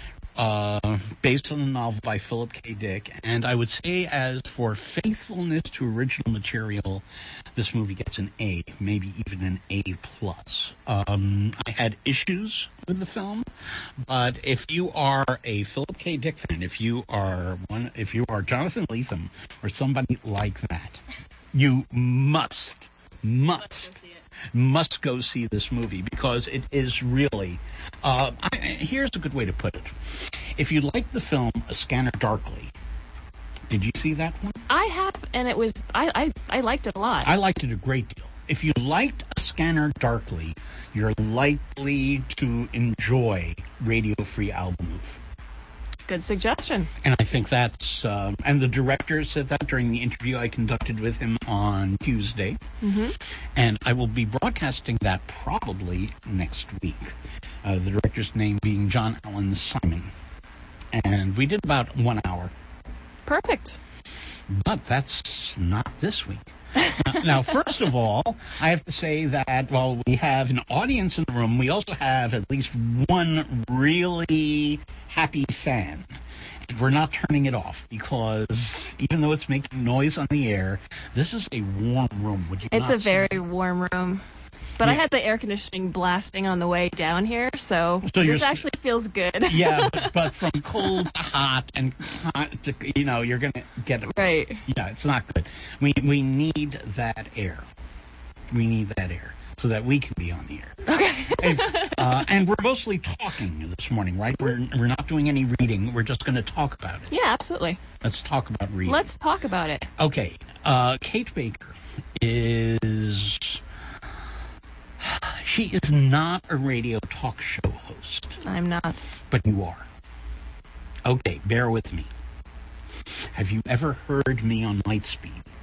uh, based on a novel by Philip K. Dick. And I would say, as for faithfulness to original material, this movie gets an A, maybe even an A plus. Um, I had issues with the film, but if you are a Philip K. Dick fan, if you are one, if you are Jonathan Lethem or somebody like that, you must, must, must go see this movie because it is really. Uh, I, here's a good way to put it: if you like the film A Scanner Darkly. Did you see that one? I have, and it was, I, I, I liked it a lot. I liked it a great deal. If you liked A Scanner Darkly, you're likely to enjoy Radio Free Albemuth. Good suggestion. And I think that's, um, and the director said that during the interview I conducted with him on Tuesday. Mm-hmm. And I will be broadcasting that probably next week. Uh, the director's name being John Allen Simon. And we did about one hour. Perfect. But that's not this week. uh, now, first of all, I have to say that while we have an audience in the room, we also have at least one really happy fan. And we're not turning it off because even though it's making noise on the air, this is a warm room. Would you It's not a very say? warm room. But Yeah. I had the air conditioning blasting on the way down here, so, So you're this s- actually feels good. Yeah, but, but from cold to hot and hot to, you know, you're going to get it. Right. Yeah, it's not good. We we need that air. We need that air so that we can be on the air. Okay. and, uh, and we're mostly talking this morning, right? We're, we're not doing any reading. We're just going to talk about it. Yeah, absolutely. Let's talk about reading. Let's talk about it. Okay. Uh, Kate Baker is... She is not a radio talk show host. I'm not. But you are. Okay, bear with me. Have you ever heard me on Lightspeed?